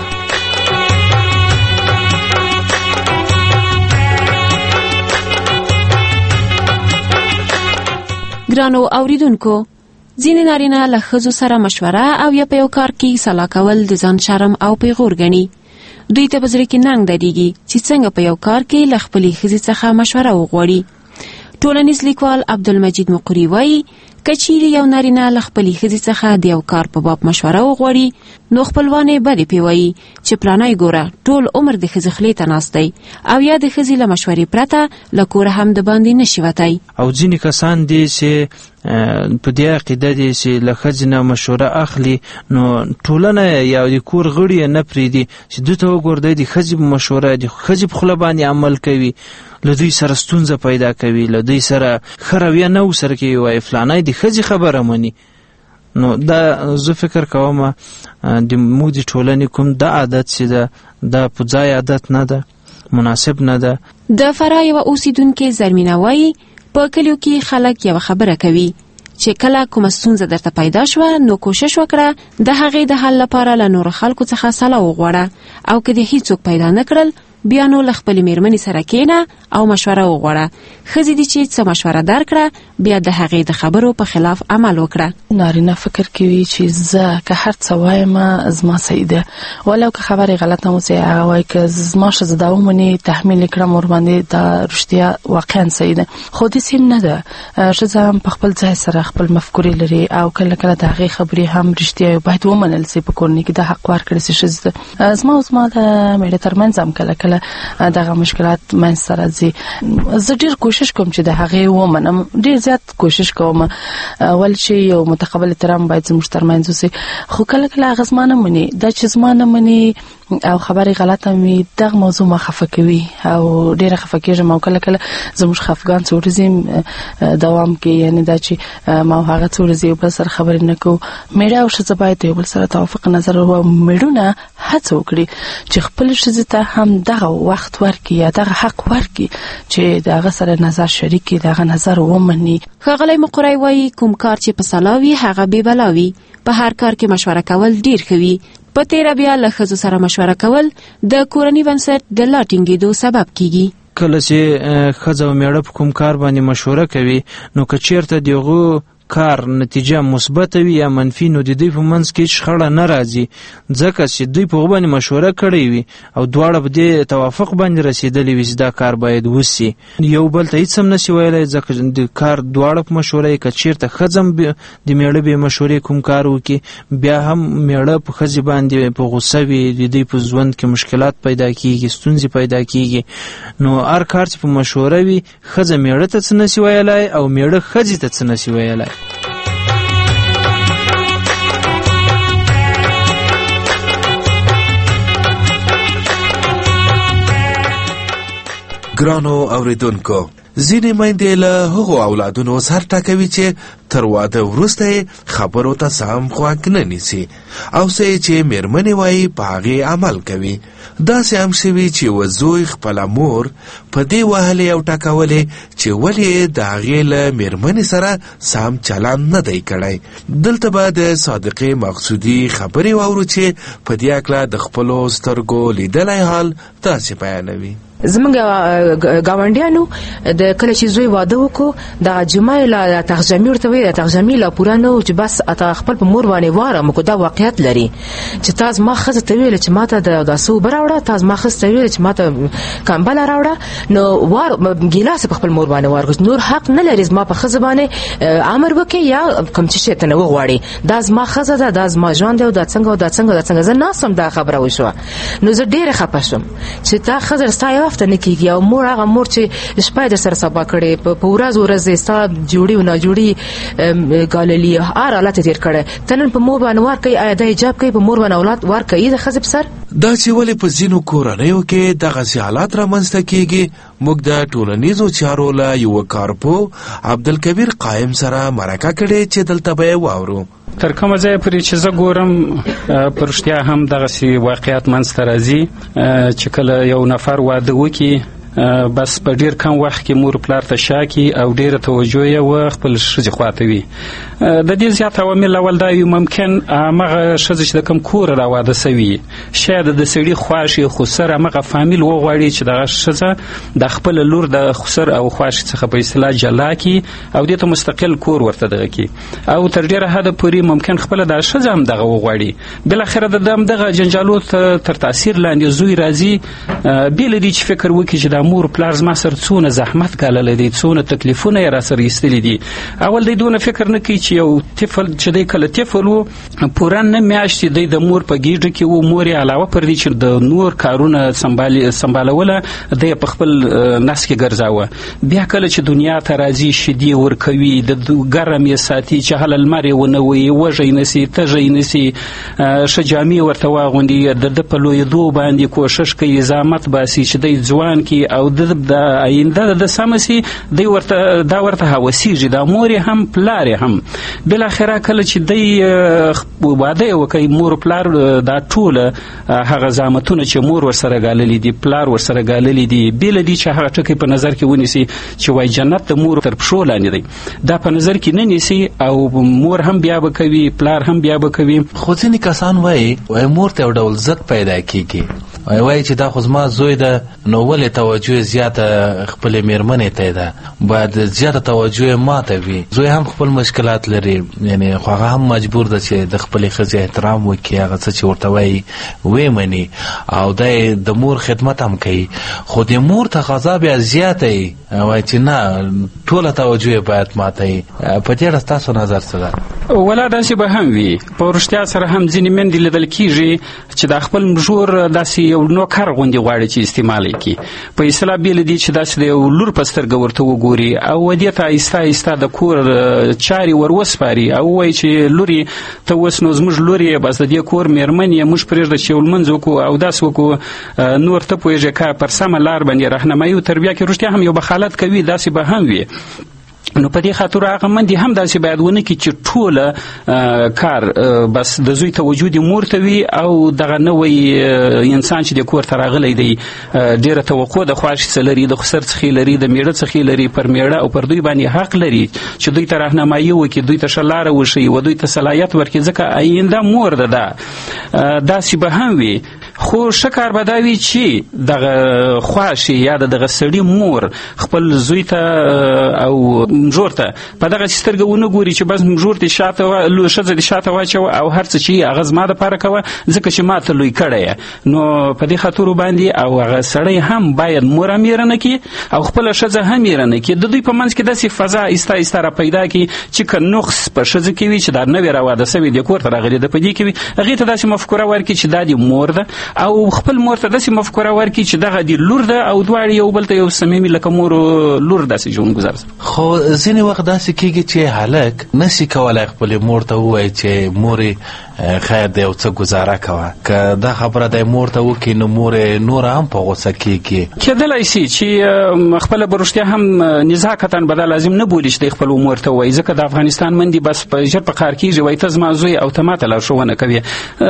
ګرانو اوریدونکو، ځینې نارینه له ښځو سره مشوره او یا په یو کار کې صلاح کول د ځان شرم او پیغور ګڼي. دوی ته په زړه کې ننګ درېږي چې څنګه په یو کار کې له خپلې ښځې څخه مشوره وغواړي. ټولنیز لیکوال عبدالمجید مقری وایي که چیرې یو نارینه له خپلې ښځې څخه د یو کار په باب مشوره وغواړي نو خپلوان یې بدې پې وایي چې پلانی ګوره ټول عمر د ښځې خولې ته ناست دی او یا د ښځې له مشورې پرته له کوره هم د باندې نشي وتی.
او ځینې کسان دي چې په دې عقیده دي چې له ښځې نه مشوره اخلي نو ټولنه یا د کور غړي نه پرېږدي چې دوی ته وګوره دی د ښځې په مشوره د ښځې په خوله باندې عمل کوي، له دوی سره ستونزه پیدا کوي، له دوی سره ښه رویه نه ورسره کوي، وایي فلانی د ښځې خبره مني. نو دا زه فکر کوم د موږ د ټولنې کوم دا عادت چې ده دا په ځای عادت نه ده، مناسب نه ده.
د فراه یوه اوسیدونکې زرمینه وایي په کلیو کې خلک یوه خبره کوي چې کله کومه ستونزه درته پیدا شوه نو کوشش وکړه د هغې د حل لپاره له نورو خلکو څخه صلاح وغواړه، او که دې هیڅوک پیدا نه کړل بیا نو له خپلې مېرمنې سره کښېنه او مشوره وغواړه. ښځې دي چې څه مشوره درکړه بیا د هغې د خبرو په خلاف عمل وکړه.
نارینه فکر کوي چې زه که هر څه وایم زما صحیح ده، ولو که خبرې غلطه هم وسي هغه وایي که زما ښځه دا ومني تحمیل یې کړم ورباندې دا رښتیا واقعا صحیح ده. خو داسې هم نه ده، ښځه هم په خپل ځای سره خپل مفکورې لري او کله کله د هغې خبرې هم رښتیا باید ومنل سي، په کورنۍ کې د حق ورکړی سي ښځې ته. زما د مېړه ترمنځ هم کله کله دغه مشکلات منځته راځي. زه ډېر کوشش کوم چې د هغې ومنم، ډېر زیات کوشش کوم ول چې یو متقابل احترام باید زموږ ترمنځ وسي. خو کله کله هغه زما نه مني، دا چې زما نه مني او خبرې غلطه وي دغه موضوع ما خفه کوي او ډیره خفه کېږم او کله کله زموږ خفګان څو ورځې دوام کوي، یعنی دا چې ما هغه څو ورځې یو بل سره خبرې نه کوو. میړه او ښځه باید یو بل سره توافق نظر او میړونه هڅه وکړي چې خپل ښځې ته هم دغه وخت ورکړي یا دغه حق ورکړي چې دغه سره نظر شریک کړي، دغه نظر ومني.
ښاغلی مقری وایي کوم کار چې په سلا وي هغه بې بلا وي. په هر کار کې مشوره کول ډیر ښه وي. په تیره بیا له ښځو سره مشوره کول د کورني بنسټ د لا ټینګېدو سبب کیږي.
کله چې ښځه او میړه په کوم کار باندې مشوره کوي نو که چیرته دغه کار نتیجه مثبت وي یا منفي نو د دوی په منځ کې شخړه نه راځي، ځکه چې دوی په هغه باندې مشوره کړې وي او دواړه په دې توافق باندې رسیدلي وي چې دا کار باید وشي. یو بل ته هیڅ هم نشي ویلی ځکه د کار دواړه په مشوره یې که چیرته ښځه هم د میړه بې مشورې کوم کار وکړي بیا هم میړه په ښځې باندې په غوسه وي، د دوی په ژوند کې مشکلات پیدا کیږي، ستونزې پیدا کیږي. نو هر کار چې په مشوره وي ښځه میړه ته څه نشي ویلی او میړه ښځې ته څه نشي ویلی.
ګرانو اوریدونکو، ځینې میندې له هغو اولادونو سر ټکوي چې تر واده وروسته خبرو ته سم غوږ نه نیسي او څه چې میرمنې وایي په هغې عمل کوي. داسې هم شوي چې یوه زوی خپله مور په دې وهلې او ټکولې چې ولې د هغې له میرمنې سره سم چلند نه دی کړی. دلته به د صادقې مقصودي خبرې واورو چې په دې هکله د خپلو سترګو لیدلی حال داسې بیانوي.
زمونږ ګاونډیانو د کله چې زوی واده وکړو د جمعې له تخجمي ورته وایي، د تخجمي لا پوره نه و چې بس اته خپل په مور باندې وارم کو دا واقعیت لري چې تاسو ما ښځه ته ویل چې ماته د داسو براوړه، تاسو ما ښځه ته ویل چې ماته کمبل راوړه، نو وار ګیلاس په خپل مور باندې وارګ نور حق نه لري ما په ښځه باندې امر وکي یا کوم چې ته نه وغواړي. دا ما ښځه ده، دا ما ژوند دی، دا څنګه زه ناسم دا خبره وشوه. نو زه ډیره خپه شوم چې تا ښځه ستا وخت نه کیږي او مور هغه مور چې شپه د سره سبا کړي په ورځ ستا جوړي او نه جوړي ګاللی هر حالت تیر کړي تنن په مور باندې ور کوي، آیا د حجاب کوي په مور باندې اولاد ور کوي د خزب سر.
دا چې ولې په ځینو کورنیو کې دغه حالات رامنځته کیږي موږ د ټولنیزو چارو له یو کارپو عبدالکبیر قائم سره مرکه کړې چې دلته به واورو.
تر کومه ځای پورې چې زه ګورم په رښتیا هم دغسې واقعیت منځته راځي چې کله یو نفر واده وکړي بس په ډیر کم وخت کې مور پلار ته شاکي او ډیره توجه یې و خپل ښځې خواته وي. د دې زیات عوامل اول دا وي ممکن هغه ښځه چې د کوم کور را واده سوي شاید د سړي خوښ خو سر هغه فامیل وغواړي چې دغه ښځه د خپل لور د خسر او خوښ څخه په اصطلاح جلا کړي او دې ته مستقل کور ورته دغه کړي او تر ډیره حده پورې ممکن خپل د ښځه هم دغه وغواړي. بالاخره د دغه جنجالو تر تاثیر لاندې زوی راځي بې له دې چې فکر وکړي چې د مور پلار زما سره څونه زحمت ګاللی دی، څونه تکلیفونه یې را سره ایستلي دي. اول دی دونه فکر نه کوي چې یو طفل چې دی کله طفل و پوره نه میاشتې دی د مور په ګیډه کې و، مور یې علاوه پر دې چې د نور کارونه سمبالوله دی په خپل نس کې ګرځاوه. بیا کله چې دنیا ته راځي شیدې ورکوي، د ګرم یې ساتي چې هله لمر یې ونه وهي، وږی نسي تږی نسي، ښه جامې ورته واغوندي، د په لویېدو باندې کوښښ کوي، زحمت باسي چې دی ځوان کې او د آینده د سمسي دی ورته دا ورته هوسیږي، دا مور هم پلار هم. بالاخره کله چې دی واده وکړي مور پلار دا ټوله هغه زحمتونه چې مور ورسره ګاللي دي پلار ورسره ګاللي دي بل دي چې هغه ټکی په نظر کې ونیسي چې وای جنت د مور تر پښو لاندې دی، دا په نظر کې نه نیسي او مور هم بیا به کوي پلار هم بیا به کوي.
خو ځینې کسان وایي مور ته یو ډول عزت پیدا کیږي، وایي چې دا خو زما زوی ده نو ولې توجه زیاته خپل میرمنې ته ده، باید زیاته توجه ماته وي. زوی هم خپل مشکلات لري، یعنی خو هغه هم مجبور ده چې د خپلې ښځې احترام وکړي، هغه څه چې ورته وایي ویې مني او د مور خدمت هم کوي. خو د مور تقاضا بیا زیاته وي، وایي چې نه ټوله توجه باید ماته وي. په دې اړه ستاسو نظر څه ده؟
ولا داسې به هم وي، په رښتیا سره هم ځینې میندې لیدل کېږي چې د خپل مژور داسې یو نوکر غوندې غواړي چې استعمال یې کړي په اصطلاح بې له دې چې داسې د یو لور په سترګه ورته وګوري او دې ته آهسته آهسته د کور چارې ور وسپاري او ووایي چې لورې ته اوس نو زموږ لور یې بس د دې کور مېرمن یې موږ پرېږده چې یو لمونځ وکړو او داسې وکړو نور ته پوهېږې که پر سمه لار باندې رهنمایي او تربیه کې رښتیا هم یو بخالت کوي داسې به هم وي نو په دې خاطر هغه مندې هم داسې باید ونه کړي چې ټوله کار بس د زوی توجه د مور ته وي او دغه نوی انسان چې د کور ته راغلی دی ډېره توقع د خواښې څه لري د خسر څخې لري د میړه څخې لري پر میړه او پر دوی باندې حق لري چې دوی ته راهنمایي وکړي دوی ته ښه لاره وښیي و دوی ته صلاحیت ورکړي ځکه آینده مور ده داسې به هم وي خو ښه کار به دا وي چې دغه خواښې یا دغه سړي مور خپل زوی ته او مژور ته په دغه سترګه ونه ګوري چې بس مژور دې شاته ښځه دې شاته واچوه او هر څه چې هغه زما دپاره کوه ځکه چې ما ته لوی کړی نو په دې خاطرو باندې او هغه سړی هم باید مور هم میرنه کړي او خپله ښځه هم میرنه کړي د دوی په منځ کې داسې فضا ایسته ایسته را پیدا کړي چې که نقص په ښځه کې وي چې دا نوې راواده سوې دې کور ته راغلې ده په دې کې وي هغې ته داسې مفکوره ورکړي چې دا دې مور ده او خپل مور ته داسې مفکوره ورکړي چې دغه دې لور ده او دواړې یو بل ته یو صمیمي لکه مور لور داسې ژوند ګزار
خو ځینې وخت داسې کېږي چې هلک نشي کولی خپلې مور ته ووایي چې مورې خیر د یو څه ګزاره کوه که دا خبره دی مور ته وکړي نو مور نوره هم په غوسه کېږي
کېدلی سي چې خپله به رښتیا هم نزاکتاً به دا لازم نه بولي چې دی خپل مور ته ووایي ځکه د افغانستان مندې بس ژر په قهر کېږي وایي ته زما زوی او ته ما ته لارښوونه کوې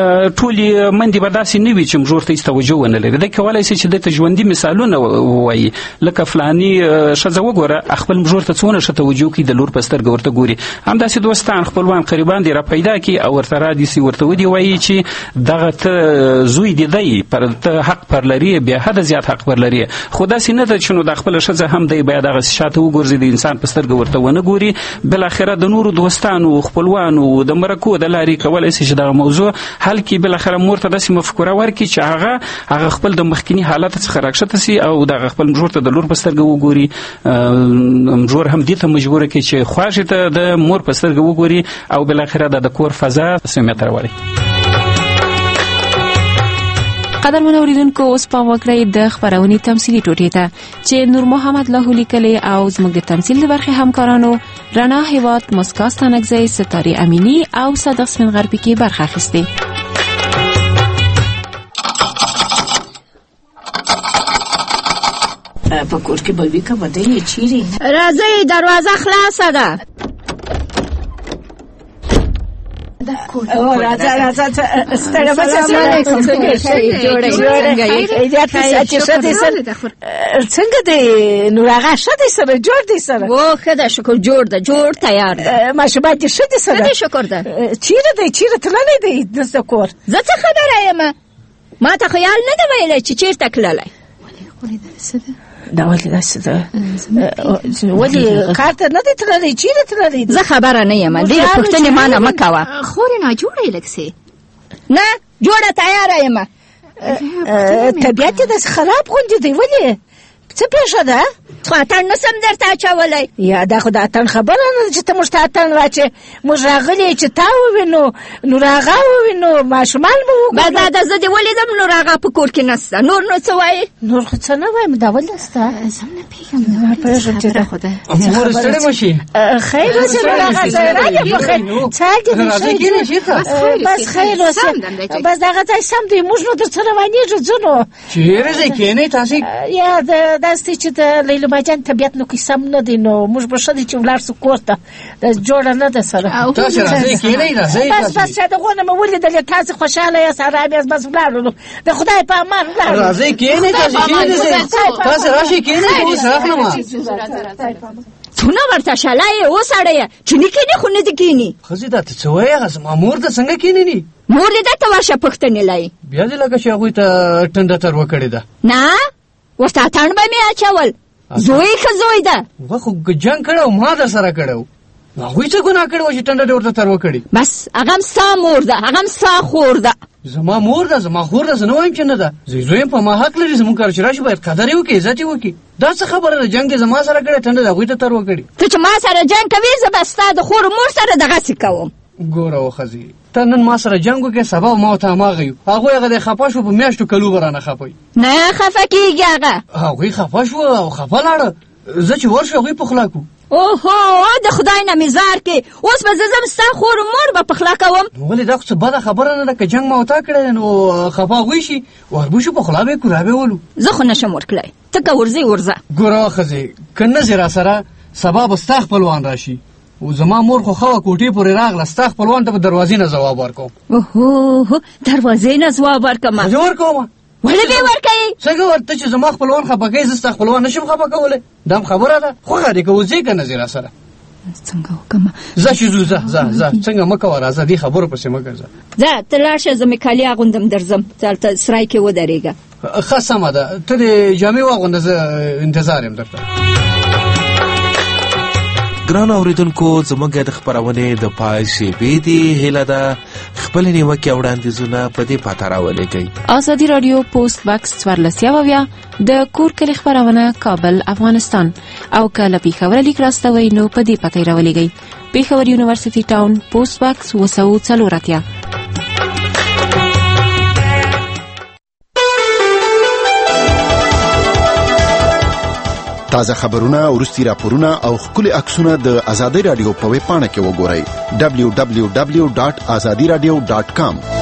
ټولې مندې به داسې نه وي چې مژور ته هېڅ توجه ونه لري دی کولی سي چې دی ته ژوندي مثالونه ووایي لکه فلاني ښځه وګوره خپل مژور ته څونه ښه توجه کوي د لور په سترګه ورته ګوري همداسې دوستان خپلوان قریبان دې را پیدا کړي او ورته رادیسي ورته ودې وایي چې دغه ته زوی دې دی ته حق پر لري بیا حده زیات حق پر لري خو داسې نه ده چې نو د خپله ښځه هم دی باید هغسې شاته وګرځي د انسان په سترګه ورته ونه ګوري بالاخره د نورو دوستانو خپلوانو د مرکو د لارې کولی سي چې دغه موضوع حل کړي بالاخره مور ته داسې مفکوره ورکړي چې هغه خپل د مخکیني حالت څخه راکښته سي او دغه خپل مژور ته د لور په سترګه وګوري مژور هم دې ته مجبوره کړي چې خواښې ته د مور په سترګه وګوري او بالاخره د کور فضا سمیت راوړي
قدرمن اوریدونکو اوس پام وکړئ د خپرونې تمثیلي ټوټې ته چې نور محمد لاهو لیکلې او زموږ د تمثیل د برخې همکارانو رڼا هیواد مسکا ستانکزی ستارې امینی او صادق سپین غربي کې برخه اخیستې
په کور کې به وي که به دی چیرې
راځئ دروازه خلاصه ده
راځه ستړی مه شه څنګه دی نور هغه ښه دی سره جوړ دی سره
او ښه ده شکر جوړ ده جوړ تیار ده
ماشومان دې ښه دی سره
شکر ده
چیرې دی چیرې تللی دی دلته کور
زه څه خبره یم ما ته خیال نه ده ویلی چې چیرته تللی
دا ولې داسې ده ولې کار ته نه دی تللی چیرې تللی
زه خبره نه یم ډېرې پوښتنې ما نه مه کوه
خورې ناجوړه یې لږ څه
نه جوړه تیاره یم
طبیعت یې داسې خراب غوندې دی ولې څه پېښه ده
خو اتڼ نسم درته اچولی
یا دا خو د اتڼ خبره نه ده چې ته موږ ته اتڼ راچې موږ راغلي چې تا ووینو نور هغه ووینو ماشومان به وګورو
بس دا زه دې ولیدم نور هغه په کور کې نسته نور نو څه وایې
نور خو څه نه وایم دا ولې سته
زه هم نه پوهېږم خبره خو ده
مور ستړې مه شي خیر اوسې نور هغه ځای راځه په خیر څاګې بس خیر اوسې بس دغه ځای سم دی موږ نو در څه روانېږو ځو نو
چیرې ځئ کښېنئ تاسې
یا داسې چې د لیلو باجان طبیعت نو کې سم نه دی نو موږ به ښه دی چې ولاړ سو کور ته جوړه نه ده سره
تاسې راځئ کښېنئ راځئ
بس چې دغونه مې ولیدلې تاسې خوشحاله یاست ارام یاست بس ولاړو نو د خدای په امان ولاړو
راځئ کښېنئ تاسې کښېنئ تاسې راشئ کښېنئ که اوس راغلمه
څونه ورته شلی یې وسړیه چې نه کښېني خو نه دې کښېني
ښځې دا ته څه وایې هغه زما مور ته څنګه کښېني
مور دې درته ورشه پوښتنې لایي
بیا دې لکه چې هغوی ته ټنډه تروه کړې ده
نه ورته اتڼ به مې اچول زوی ښه زوی ده
هغه خو جنګ کړی او ما در سره کړی و هغوی څه ګناه کړې وه چې ټنډه دې ورته تروه کړي
بس هغه هم ستا مور ده هغه هم ستا خور ده
زما مور ده زما خور ده زه نه وایم چې نه ده زوی یم په ما حق لري زموږ کار چې راشي باید قدر یې وکړي عزت یې وکړي دا څه خبره ده جنګ دې زما سره کړی ټنډه د هغوی ته تروه کړي
ته چې ما سره جنګ کوې زه به ستا د خور مور سره دغسې کوم
ګوره و ښځې ته نن ما سره جنگ وکړې سبا ما ته هماغه یو هغوی هغه د خفه شو په میاشتو کلو به رانه خفه وي
نه خفه کېږي هغه
هغوی خفه شو او خفه لاړه زه چې ورشو هغوی پخلا کړو
اوهو د خدای نه مې زار کې اوس به زه ځم ستا خور مور به پخلا کوم
ولې دا خو څه بده خبره نه ده که جنګ ما وتا کړی نو خفه هغوی شي وربوشو پخلا به یې کړو رابې ولو
زه خو نشم ورکلی ته که ورځې ورځه
ګوره ښځې که نه ځې راسره سبا به ستا خپلوان راشي او زما مور خو ښه کوټې پورې راغله ستا خپلوان ته به دروازې نه ځواب ورکوم
اوهو دروازې نه ځواب ورکوم
زه ورکوم
ولې به ورکوې
څنګه ورته چې زما خپلوان خفه کوي زه ستا خپلوان نشم خفه کولی دا هم خبره ده خوښه دې که وځې که نه ځې راسره
څنګه وکړم
ځه چې ځو ځه څنګه مه کوه راځه دې خبرو پسې مه ګرځه
ځه ته لاړ شه زه مې کالي اغوندم درځم هلته سرای کې ودرېږه
ښه سمه ده ته دې جامې واغونده زه انتظار یم درته
ګران اوریدونکو زموږ د خپرونې د پای شیبې دي هیله ده خپل نیوکې او وړاندیزونه په دې پته راولېږئ.
ازادي رادیو پوسټ باکس 14 د کور کلي خپرونه کابل افغانستان او کله پیښور لیک راستوي نو په دې پته راولېږئ. پیښور یونیورسيټي ټاون پوسټ باکس 240
تازه خبرونه ورستي راپورونه او خولي عکسونه د ازادي رادیو په ویب پاڼه کې وګورئ www.azadiradio.com